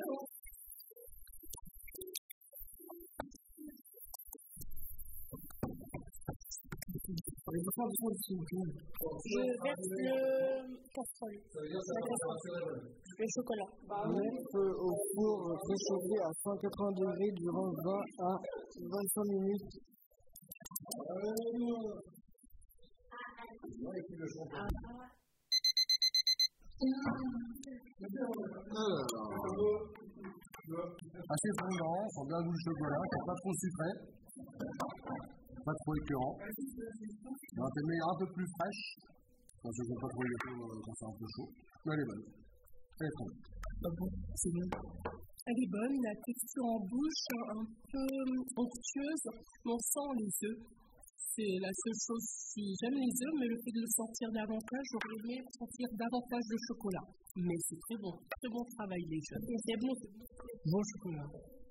Je verse le casserole. La casserole. Le chocolat. Mettre au four préchauffé à cent quatre-vingts degrés durant vingt à vingt-cinq minutes. Assez fondant, sans bien goût le chocolat, c'est pas trop sucré, pas trop écœurant. Un peu meilleur, un peu plus fraîche, parce que c'est pas trop gâteau quand c'est un peu chaud. Mais elle est bonne. Elle est très bonne. Ah bon, c'est bon. Elle est bonne, la texture en bouche, un peu onctueuse, mais on sent les œufs. C'est la seule chose, si j'aime les œufs, mais le fait de le sortir davantage, j'aurais aimé sentir davantage de chocolat. Mais c'est très bon, très bon travail les jeunes. C'est bon, bon chocolat.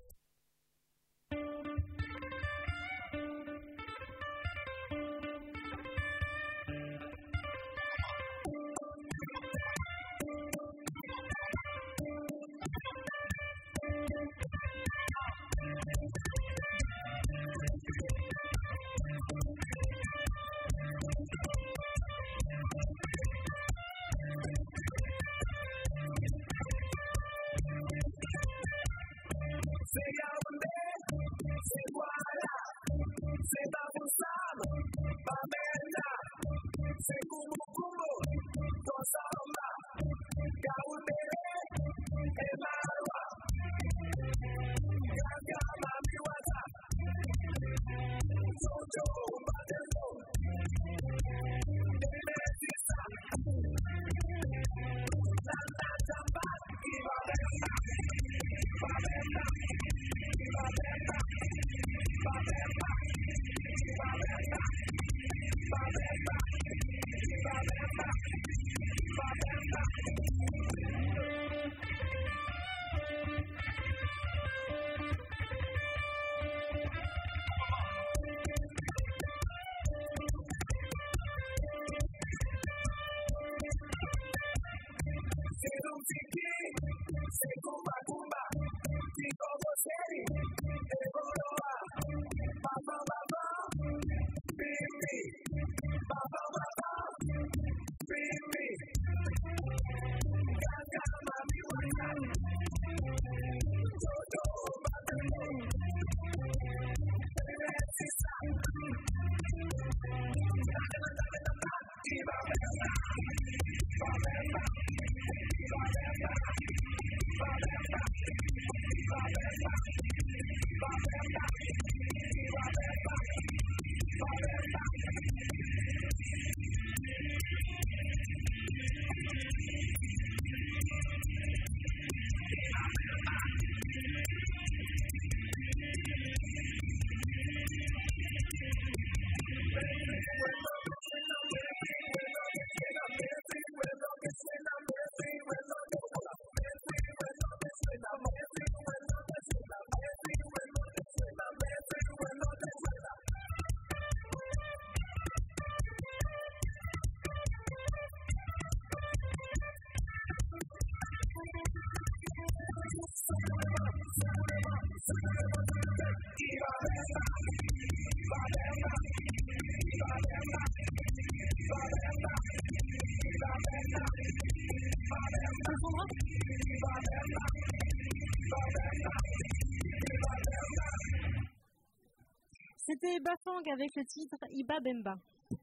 C'était Bafang avec le titre Iba Bemba.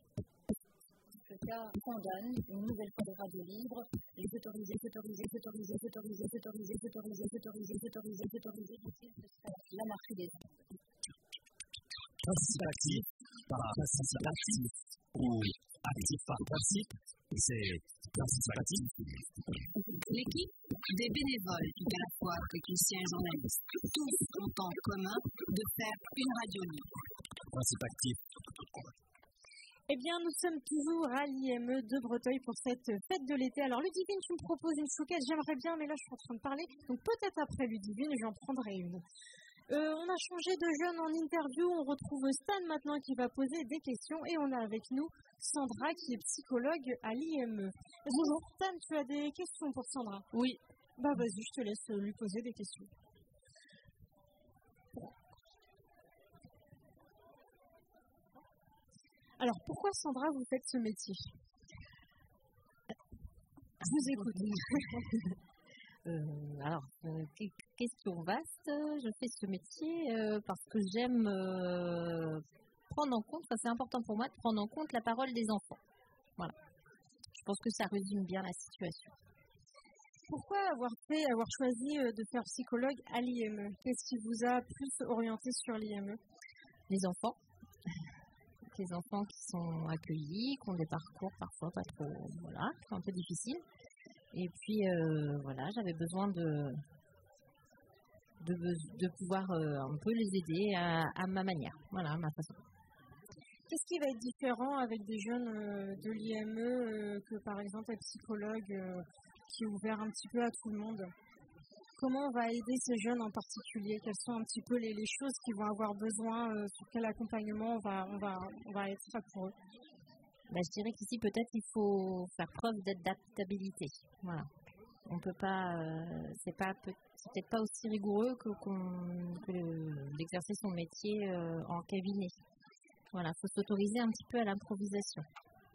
Le cas condamne une nouvelle fois de radio libre, les autorisés, autorisés, autorisés, autorisés, autorisés, autorisés, autorisés, autorisés, autorisés, ce serait l'anarchie des hommes. Participatif par participatif ou actif par principe, c'est participatif. L'équipe des bénévoles, à la fois techniciens et journalistes, tous ont en commun de faire une radio libre. Participatif. Eh bien, nous sommes toujours à l'I M E de Breteuil pour cette fête de l'été. Alors, Ludivine, tu me proposes une chouquette, j'aimerais bien, mais là, je suis en train de parler. Donc, peut-être après Ludivine, j'en prendrai une. Euh, on a changé de jeune en interview. On retrouve Stan maintenant qui va poser des questions. Et on a avec nous Sandra qui est psychologue à l'I M E. Bonjour. Stan, tu as des questions pour Sandra? Oui. Bah, vas-y, je te laisse lui poser des questions. Alors, pourquoi, Sandra, vous faites ce métier? Je vous écoute. euh, alors, euh, question vaste. Je fais ce métier euh, parce que j'aime euh, prendre en compte, enfin, c'est important pour moi de prendre en compte la parole des enfants. Voilà. Je pense que ça résume bien la situation. Pourquoi avoir fait, avoir choisi de faire psychologue à l'I M E? Qu'est-ce qui vous a plus orienté sur l'I M E? Les enfants. Les enfants qui sont accueillis, qui ont des parcours parfois pas trop, voilà, un peu difficiles. Et puis, euh, voilà, j'avais besoin de, de, de pouvoir euh, un peu les aider à, à ma manière, voilà, à ma façon. Qu'est-ce qui va être différent avec des jeunes euh, de l'I M E euh, que, par exemple, un psychologue euh, qui est ouvert un petit peu à tout le monde? Comment on va aider ces jeunes en particulier? Quelles sont un petit peu les, les choses qu'ils vont avoir besoin? euh, Sur quel accompagnement on va, on va, on va être pour eux? Bah, je dirais qu'ici, peut-être, il faut faire preuve d'adaptabilité. Voilà. On peut pas, euh, c'est pas, c'est peut-être pas aussi rigoureux que, qu'on, que le, d'exercer son métier euh, en cabinet. Voilà, il faut s'autoriser un petit peu à l'improvisation.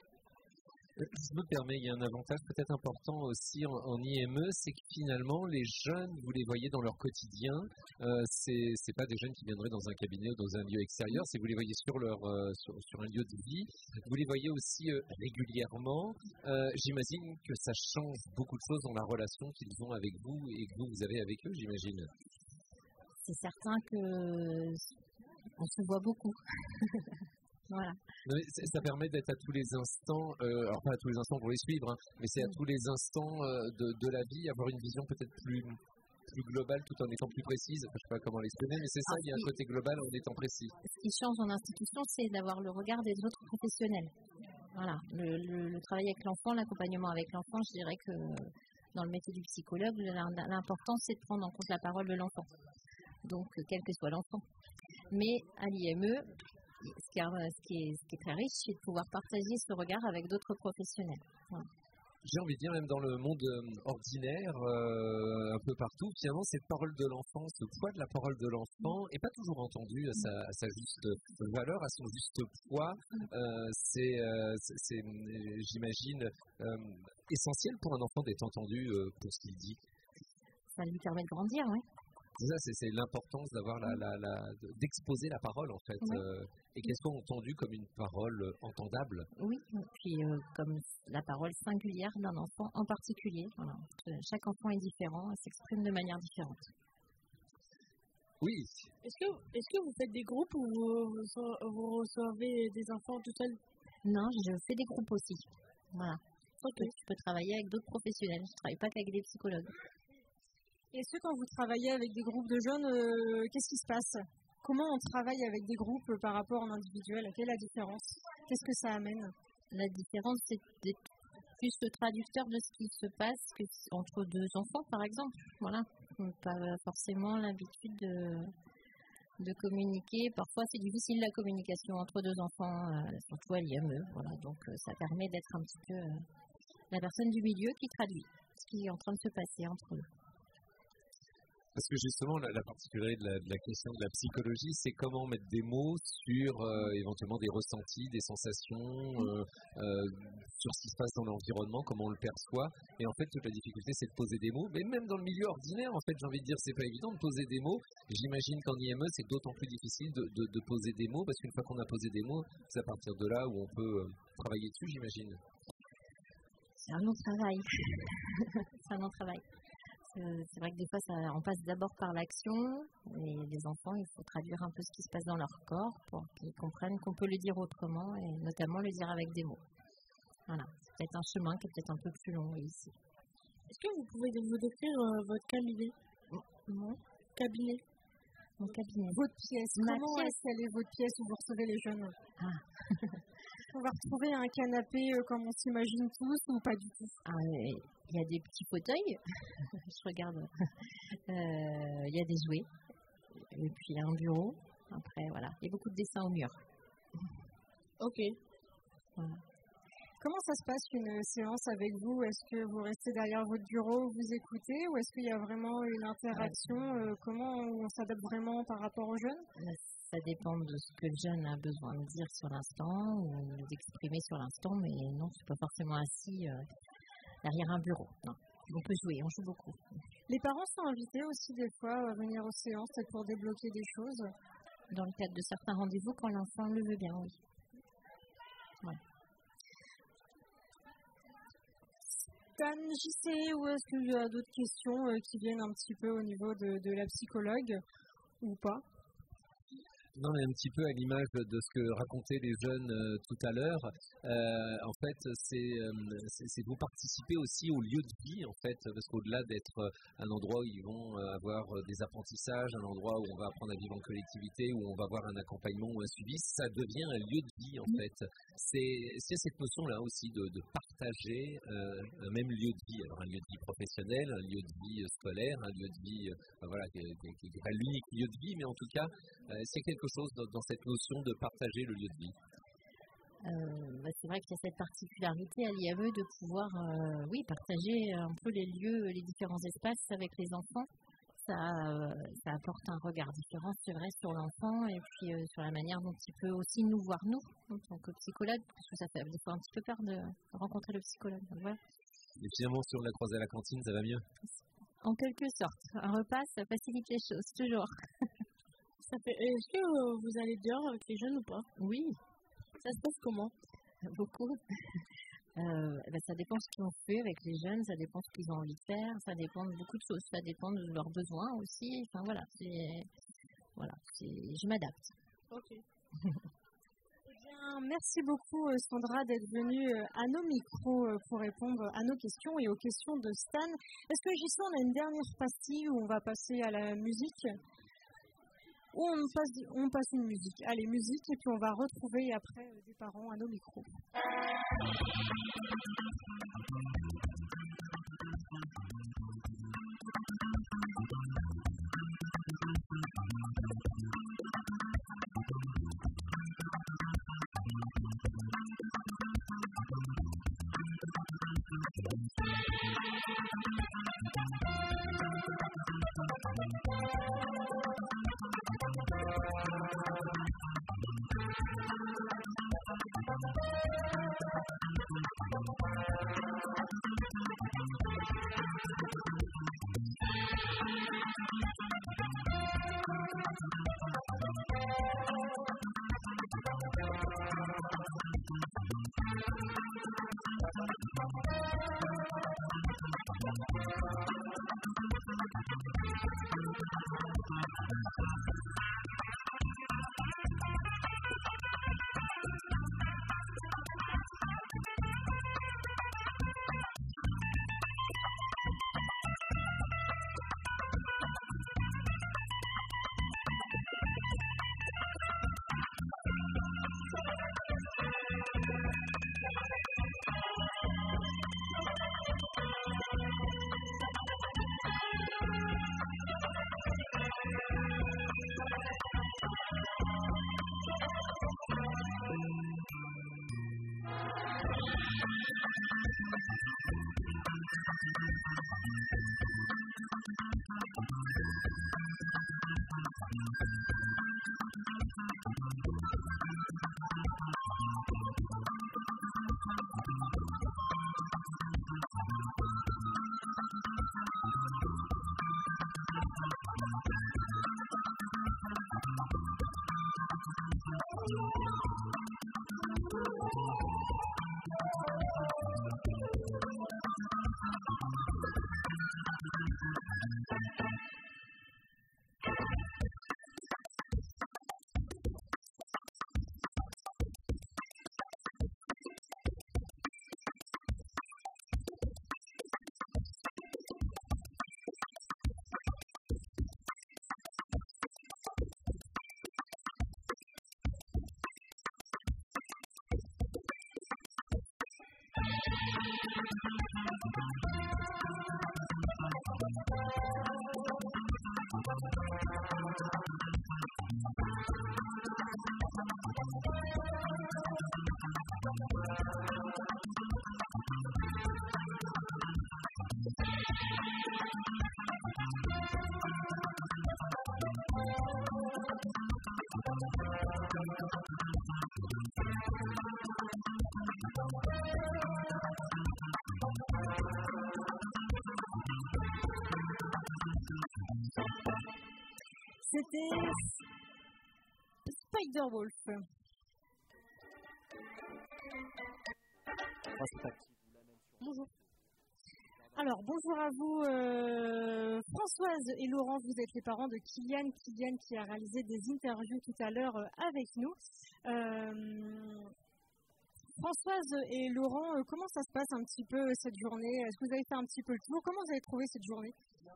Je me permets, il y a un avantage peut-être important aussi en, en I M E, c'est que finalement les jeunes, vous les voyez dans leur quotidien, euh, c'est, c'est pas des jeunes qui viendraient dans un cabinet ou dans un lieu extérieur, c'est vous les voyez sur leur euh, sur, sur un lieu de vie, vous les voyez aussi euh, régulièrement. Euh, j'imagine que ça change beaucoup de choses dans la relation qu'ils ont avec vous et que vous vous avez avec eux, j'imagine. C'est certain que on se voit beaucoup. Voilà. Ça permet d'être à tous les instants, euh, alors pas à tous les instants pour les suivre, hein, mais c'est à tous les instants euh, de, de la vie, avoir une vision peut-être plus, plus globale tout en étant plus précise. Je ne sais pas comment l'exprimer, mais c'est ça, ah, il y a un côté global en étant précis. Ce qui change en institution, c'est d'avoir le regard des autres professionnels. Voilà, le, le, le travail avec l'enfant, l'accompagnement avec l'enfant, je dirais que dans le métier du psychologue, l'important c'est de prendre en compte la parole de l'enfant. Donc, quel que soit l'enfant. Mais à l'I M E, Ce qui, est, ce, qui est, ce qui est très riche, c'est de pouvoir partager ce regard avec d'autres professionnels. Voilà. J'ai envie de dire, même dans le monde euh, ordinaire, euh, un peu partout, finalement, cette parole de l'enfant, ce poids de la parole de l'enfant n'est pas toujours entendu à sa, à sa juste valeur, à son juste poids. Euh, c'est, euh, c'est, c'est, j'imagine, euh, essentiel pour un enfant d'être entendu euh, pour ce qu'il dit. Ça lui permet de grandir, oui. C'est ça, c'est, c'est l'importance d'avoir la, la, la, d'exposer la parole, en fait, oui. euh, et qu'elle soit entendue comme une parole entendable. Oui, et puis euh, comme la parole singulière d'un enfant en particulier. Voilà. Chaque enfant est différent, elle s'exprime de manière différente. Oui. Est-ce que, est-ce que vous faites des groupes ou vous, vous, vous recevez des enfants tout seuls? Non, je fais des groupes aussi. Voilà. Okay. Je peux travailler avec d'autres professionnels, je ne travaille pas qu'avec des psychologues. Est-ce que quand vous travaillez avec des groupes de jeunes, euh, qu'est-ce qui se passe? Comment on travaille avec des groupes par rapport en individuel? Quelle est la différence? Qu'est-ce que ça amène? La différence, c'est d'être plus le traducteur de ce qui se passe que entre deux enfants, par exemple. Voilà. On n'a pas forcément l'habitude de, de communiquer. Parfois, c'est difficile la communication entre deux enfants, euh, surtout à l'I M E. Voilà. Donc, euh, ça permet d'être un petit peu euh, la personne du milieu qui traduit ce qui est en train de se passer entre eux. Parce que justement, la, la particularité de la, de la question de la psychologie, c'est comment mettre des mots sur euh, éventuellement des ressentis, des sensations, euh, euh, sur ce qui se passe dans l'environnement, comment on le perçoit. Et en fait, toute la difficulté, c'est de poser des mots. Mais même dans le milieu ordinaire, en fait, j'ai envie de dire, c'est pas évident de poser des mots. J'imagine qu'en I M E, c'est d'autant plus difficile de, de, de poser des mots, parce qu'une fois qu'on a posé des mots, c'est à partir de là où on peut euh, travailler dessus, j'imagine. C'est un long travail. c'est un long travail. C'est vrai que des fois, ça, on passe d'abord par l'action, et les enfants, il faut traduire un peu ce qui se passe dans leur corps pour qu'ils comprennent qu'on peut le dire autrement, et notamment le dire avec des mots. Voilà, c'est peut-être un chemin qui est peut-être un peu plus long ici. Est-ce que vous pouvez vous décrire euh, votre cabinet? Mon cabinet. Mon cabinet. Votre pièce. Ma Comment pièce. Est-ce qu'elle est votre pièce où vous recevez les jeunes? Ah. On va retrouver un canapé euh, comme on s'imagine tous ou pas du tout? Ah, oui. Il y a des petits fauteuils, je regarde, euh, il y a des jouets, et puis il y a un bureau, après voilà, il y a beaucoup de dessins au mur. Ok. Voilà. Comment ça se passe une séance avec vous? Est-ce que vous restez derrière votre bureau, vous écoutez, ou est-ce qu'il y a vraiment une interaction? euh, Comment on s'adapte vraiment par rapport aux jeunes? Ça dépend de ce que le jeune a besoin de dire sur l'instant, ou d'exprimer sur l'instant, mais non, je ne suis pas forcément assis... Euh, derrière un bureau. Non. On peut jouer, on joue beaucoup. Les parents sont invités aussi des fois à venir aux séances pour débloquer des choses? dans le cadre de certains rendez-vous quand l'enfant le veut bien, oui. Ouais. Stan, J C, ou est-ce qu'il y a d'autres questions euh, qui viennent un petit peu au niveau de, de la psychologue ou pas? Non, mais un petit peu à l'image de ce que racontaient les jeunes euh, tout à l'heure. Euh, en fait, c'est, euh, c'est, c'est vous participer aussi au lieu de vie, en fait, parce qu'au-delà d'être un endroit où ils vont avoir des apprentissages, un endroit où on va apprendre à vivre en collectivité, où on va avoir un accompagnement ou un suivi, ça devient un lieu de vie, en fait. C'est, c'est cette notion-là aussi de, de partager euh, un même lieu de vie. Alors, un lieu de vie professionnel, un lieu de vie scolaire, un lieu de vie, euh, voilà, qui n'est pas l'unique lieu de vie, mais en tout cas, euh, c'est quelque chose dans, dans cette notion de partager le lieu de vie. Euh, bah c'est vrai qu'il y a cette particularité à l'I M E de pouvoir euh, oui, partager un peu les lieux, les différents espaces avec les enfants. Ça, euh, ça apporte un regard différent, c'est vrai, sur l'enfant et puis euh, sur la manière dont il peut aussi nous voir, nous, en tant que psychologue, parce que ça fait des fois un petit peu peur de rencontrer le psychologue. Donc, voilà. Et finalement, si on l'a croisé à la cantine, ça va mieux? En quelque sorte. Un repas, ça facilite les choses, toujours. Ça fait... Est-ce que euh, vous allez dehors avec les jeunes ou pas? Oui. Ça se passe comment? Beaucoup. Euh, ben ça dépend ce qu'ils ont fait avec les jeunes, ça dépend ce qu'ils ont envie de faire, ça dépend de beaucoup de choses, ça dépend de leurs besoins aussi. Enfin voilà, c'est, voilà, c'est, je m'adapte. Ok. Eh bien, merci beaucoup Sandra d'être venue à nos micros pour répondre à nos questions et aux questions de Stan. Est-ce que Gisèle, on a une dernière pastille où on va passer à la musique? Ou on passe, on passe une musique. Allez, musique, et puis on va retrouver après des parents à nos micros. C'était Spider-Wolf. Bonjour. Alors, bonjour à vous, euh, Françoise et Laurent, vous êtes les parents de Kylian. Kylian qui a réalisé des interviews tout à l'heure euh, avec nous. Euh, Françoise et Laurent, euh, comment ça se passe un petit peu euh, cette journée? Est-ce que vous avez fait un petit peu le tour? Comment vous avez trouvé cette journée?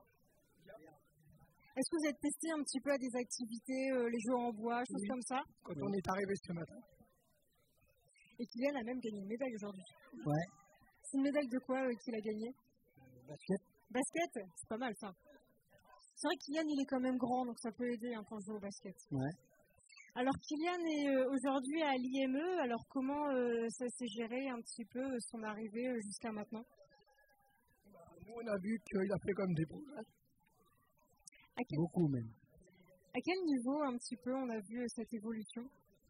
Est-ce que vous êtes testé un petit peu à des activités, euh, les jeux en bois, choses Oui. comme ça? Quand on est arrivé ce matin. Et Kylian a même gagné une médaille aujourd'hui. Ouais. C'est une médaille de quoi euh, qu'il a gagné? Basket. Basket? C'est pas mal ça. C'est vrai que Kylian il est quand même grand, donc ça peut aider hein, pour jouer au basket. Ouais. Alors Kylian est euh, aujourd'hui à l'I M E, alors comment euh, ça s'est géré un petit peu euh, son arrivée euh, jusqu'à maintenant? Nous, on a vu qu'il a fait comme des progrès. À quel, Beaucoup même. à quel niveau un petit peu on a vu euh, cette évolution?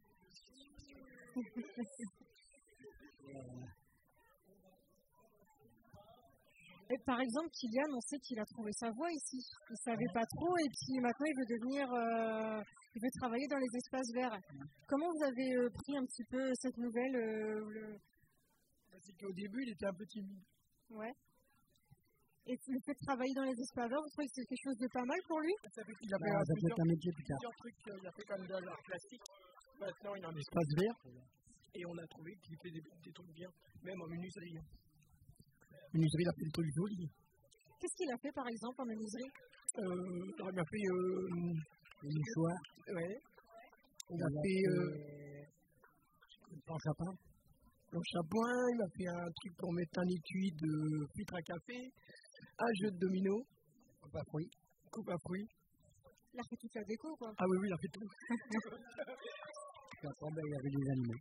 Et par exemple, Kylian, on sait qu'il a trouvé sa voie ici. Il ne savait pas trop et puis maintenant il veut devenir, euh, il veut travailler dans les espaces verts. Comment vous avez euh, pris un petit peu cette nouvelle euh, le... C'est qu'au début, il était un peu timide. Ouais. Et le fait de travailler dans les espaces verts, vous trouvez que c'est quelque chose de pas mal pour lui? Ça fait qu'il a fait Ah, un, ça peut plusieurs, être un métier plus tard. plusieurs trucs. euh, Il a fait comme de l'art plastique. Maintenant, il est en espace vert. Et on a trouvé qu'il fait des, des trucs bien, même en menuiserie. Menuiserie, il a fait des trucs jolis. Qu'est-ce qu'il a fait par exemple en menuiserie? Euh, il a bien fait euh, Les mouchoirs. Ouais. Il a fait euh, planche à pain. planche à point, il a fait un truc pour mettre un étui de filtre à café, un jeu de domino, coupe à fruits. Coupe à fruits. Il a fait toute la déco quoi. Ah oui, oui, il a fait tout. Puis après, ben, il y avait des animaux.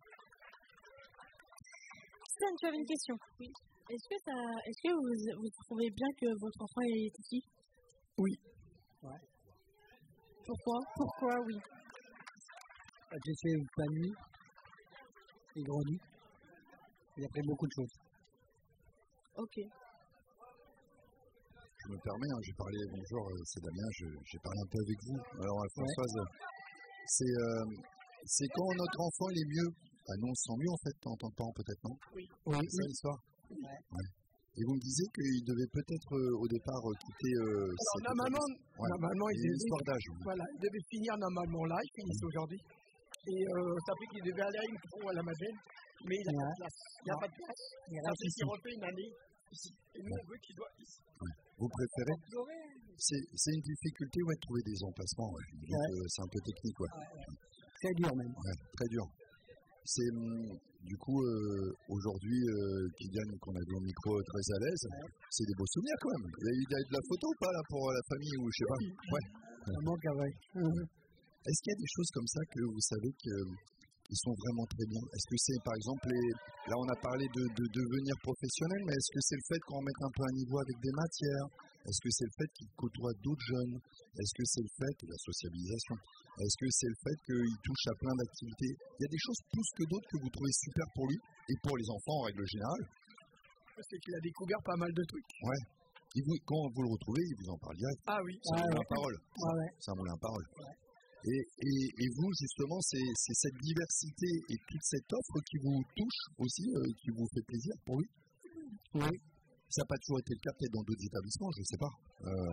Stan, tu avais une question? Oui. Est-ce que, ça, est-ce que vous, vous trouvez bien que votre enfant est ici? Oui. Ouais. Pourquoi? Pourquoi, oui. Parce que c'est une famille, il grandit, il a appris beaucoup de choses. Ok. Je me permets, hein, j'ai parlé, bonjour, euh, c'est Damien, je- j'ai parlé un peu avec vous. Alors, euh, Françoise, c'est, euh, c'est quand notre enfant il est mieux. Ah non, on se sent mieux en fait, en t'entendant peut-être, non? Oui. C'est ça l'histoire? Ouais. Et vous me disiez qu'il devait peut-être euh, au départ euh, quitter. Euh, Alors, cette normalement, établissement. Ouais. normalement il, Il y a une devait, histoire d'âge. oui. voilà, il devait finir normalement là, il finissait aujourd'hui. Et euh, ça fait qu'il devait aller à une pro à la Madeleine, mais il n'a pas de place. Il n'y a pas de place. Il Ça reste fait ici. qu'il refait une année ici. Et nous, on veut qu'il doit ici. Vous préférez? C'est, c'est une difficulté ouais, de trouver des emplacements. Ouais. Donc, Ouais. euh, c'est un peu technique. Ouais. Très dur même. Ouais, très dur. C'est hum, du coup euh, aujourd'hui euh, Kylian qu'on a vu au micro euh, très à l'aise. C'est des beaux souvenirs quand même. Il y a eu de la- de la photo ou pas là pour la famille ou je sais pas. Ouais. Ça manque à vrai. Est-ce qu'il y a des choses comme ça que vous savez qu'ils sont vraiment très bien? Est-ce que c'est par exemple les... là on a parlé de, de devenir professionnel, mais est-ce que c'est le fait qu'on mette un peu un niveau avec des matières? Est-ce que c'est le fait qu'il côtoie d'autres jeunes? Est-ce que c'est le fait de la sociabilisation? Est-ce que c'est le fait qu'il touche à plein d'activités? Il y a des choses plus que d'autres que vous trouvez super pour lui et pour les enfants en règle générale. C'est qu'il a découvert pas mal de trucs. Ouais. Et vous, quand vous le retrouvez, il vous en parle direct. Ah oui. C'est un Ah moulin ouais. à parole. Ah ouais. C'est un moulin à parole. Et, et, et vous, justement, c'est, c'est cette diversité et toute cette offre qui vous touche aussi, euh, qui vous fait plaisir pour lui? Oui. Ça n'a pas toujours été le cas, peut-être dans d'autres établissements, je ne sais pas. Euh,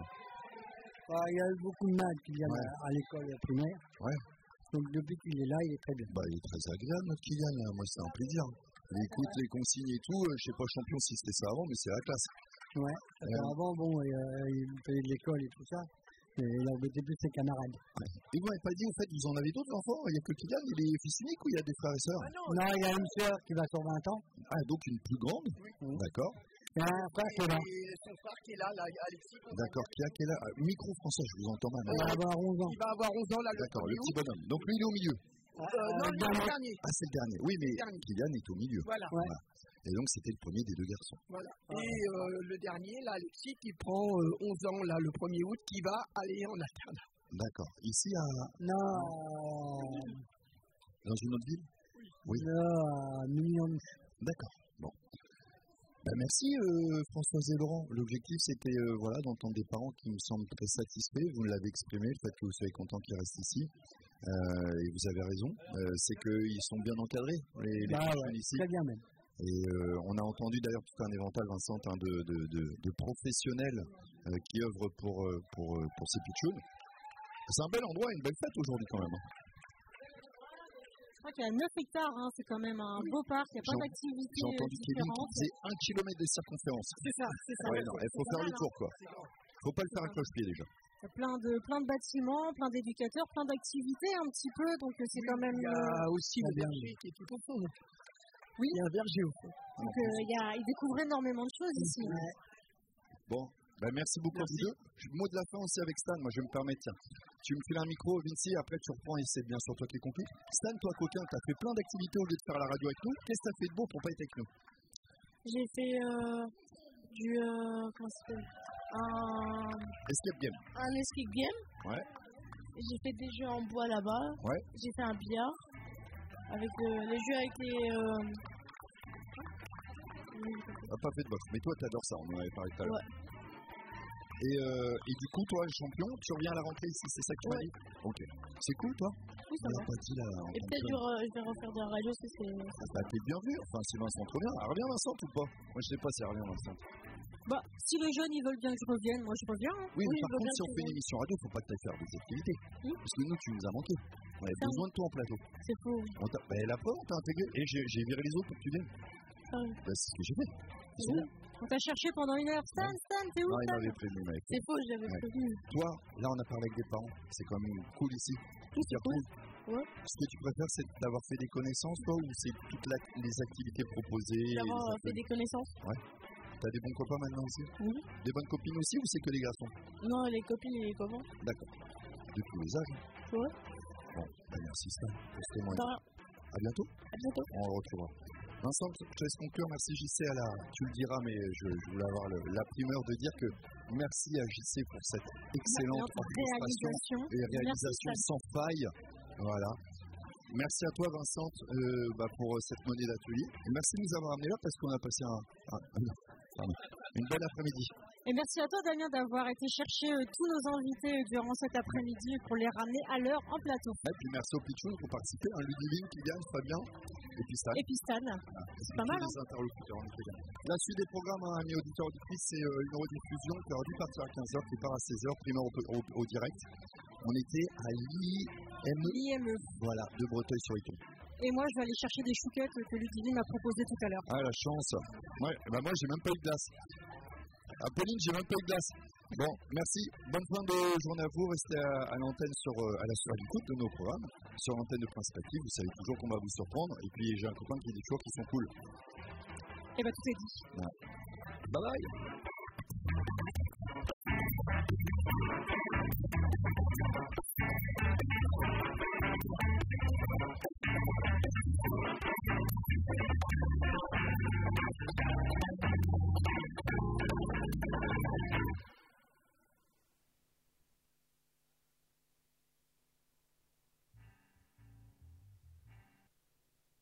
Bah, il y a eu beaucoup de mal qui viennent Ouais. à, à l'école primaire. ouais. Donc depuis qu'il est là, il est très bien. Bah, il est très agréable, notre Kylian. hein. Moi, c'est un plaisir. Il écoute les consignes et tout. euh, Je ne sais pas champion si c'était ça avant, mais c'est la classe. Ouais. Parce qu'avant, bon, euh, il faisait de l'école et tout ça. Et il embêtait plus ses camarades. Et vous m'avez pas dit, en fait, vous en avez d'autres enfants? Il n'y a que Kylian, il est fils unique ou il y a des frères et sœurs? Non, il y a une sœur qui va sur vingt ans. Ah, donc une plus grande? D'accord. Il y a un frère qui est là. Et son frère qui est là, là Alexis. D'accord. Qui a quel âge? Ah, Micro français, je vous entends mal. Il va avoir onze ans. Il va avoir onze ans là. D'accord, le petit bonhomme. Donc lui, il est au milieu. Euh, non, le il est dernier. le dernier. Ah, c'est le dernier. Oui, mais dernier. Kylian est au milieu. Voilà. Voilà. Et donc, c'était le premier des deux garçons. Voilà. Et euh, le dernier, là, Alexis, qui prend euh, onze ans, là, le premier août, qui va aller en alternat. D'accord. Ici, à... Non. dans une autre ville? Oui. Là, à Mignon-Mouche. D'accord. Bon. Ben, merci euh, Françoise et Laurent. L'objectif c'était euh, voilà, d'entendre des parents qui me semblent très satisfaits. Vous l'avez exprimé, le fait que vous soyez contents qu'ils restent ici. Euh, et vous avez raison, euh, c'est qu'ils sont bien encadrés, les, les bah, pitchouns ouais, ici. Très bien même. Et euh, on a entendu d'ailleurs tout un éventail, Vincent, hein, de, de, de, de professionnels euh, qui œuvrent pour, euh, pour, euh, pour ces pitchouns. C'est un bel endroit, une belle fête aujourd'hui quand même. Hein. Je crois qu'il y a neuf hectares, hein, c'est quand même un beau parc, il y a plein d'activités J'ai entendu Kevin qui différentes. faisait un kilomètre de circonférence. C'est ça, c'est ça. Ouais, non, il faut faire le tour, quoi. Faut pas le faire à cloche-pied déjà. Il y a plein de, plein de bâtiments, plein d'éducateurs, plein d'activités un petit peu, donc c'est quand même... Il y a aussi le verger qui est tout au fond. Oui. Il y a un verger au fond. Donc euh, il, y a, il découvre énormément de choses ici. Ouais. Bon, bah merci beaucoup à vous deux. Mot de la fin aussi avec Stan, moi je vais me permettre, tiens. Tu me files un micro, Vinci, après tu reprends et c'est bien sur toi qui est conclu. Stan, toi coquin, tu as fait plein d'activités au lieu de faire la radio avec nous. Qu'est-ce que tu as fait de beau pour pas être avec nous? J'ai fait euh, du... Euh, comment ça s'appelle un... Escape game. Un escape game. Ouais. J'ai fait des jeux en bois là-bas. Ouais. J'ai fait un billard. Avec euh, les jeux avec les... Euh... On n'a pas fait de boxe, mais toi t'adores ça, on en avait parlé tout à l'heure. Ouais. Et, euh, et du coup, toi, le champion, tu reviens à la rentrée ici, c'est ça que tu m'as dit? Ok. C'est cool, toi? Oui, ça on va. pas dit là. Et peut-être je, re, je vais refaire de la radio, parce que c'est... Bah, t'es bienvenu. Enfin, si Vincent te revient. Elle revient, Vincent, ou pas? Moi, je sais pas si elle revient, Vincent. Bah, si les jeunes ils veulent bien que je revienne, moi je reviens. Hein. Oui, oui, mais par contre, si on que fait une émission radio, faut pas que tu ailles faire des activités. Oui. Parce que nous, tu nous as manqué. On avait Ça besoin de toi en plateau. C'est faux. On t'a... Bah, la preuve, on t'a intégré. Et j'ai, j'ai viré les autres pour que tu viennes. Ah oui. Bah, c'est ce que j'ai fait. C'est oui. On t'a cherché pendant une heure. Stan, Stan, t'es où? Non, il Stan m'avait prévenu, mec. C'est faux, j'avais ouais. prévenu. Toi, là, on a parlé avec des parents. C'est quand même cool ici. Oui, c'est cool. Ouais. Ce que tu préfères, c'est d'avoir fait des connaissances, toi, ou c'est toutes la... les activités proposées? D'avoir fait des connaissances. Ouais. T'as des bons copains maintenant aussi? Oui. Des bonnes copines aussi, ou c'est que les garçons? Non, les copines et les copains. D'accord. De tous les âges? Ouais. Bon, bah merci Stan pour ce témoignage. À bientôt. À bientôt. On le retrouvera. Vincent, je te laisse conclure. Merci J C à la... Tu le diras, mais je, je voulais avoir le, la primeur de dire que merci à J C pour cette excellente réalisation et réalisation sans faille. Voilà. Merci à toi Vincent euh, bah pour cette monnaie d'atelier. Et merci de nous avoir amenés là parce qu'on a passé un, un, un, une belle après-midi. Et merci à toi Damien d'avoir été chercher euh, tous nos invités euh, durant cet après-midi pour les ramener à l'heure en plateau. Et puis merci aux pitchouns qui ont participé. Un Ludivine qui gagne, Fabien. Et puis Stan. Et puis Stan. Voilà. C'est pas mal. Les hein. interlocuteurs, on était bien. La suite des programmes, hein, amis auditeurs auditrices, c'est euh, une rediffusion qui aurait dû partir à quinze heures, qui part à seize heures, primeur au, au, au direct. On était à l'I M E. L'I M E. Voilà, de Breteuil-sur-Iton. Et moi, je vais aller chercher des chouquettes que Ludivine m'a proposées tout à l'heure. Ah, la chance. Ouais, bah moi, j'ai même pas eu de glace. Apolline, j'ai même pas eu de glace. Bon, merci. Bonne fin de journée à vous. Restez à, à l'antenne sur, à la à l'écoute de nos programmes, sur l'antenne de Prince Papier. Vous savez toujours qu'on va vous surprendre. Et puis, j'ai un copain qui dit toujours qu'ils sont cool. Et bah, tout est dit. Ouais. Bye bye.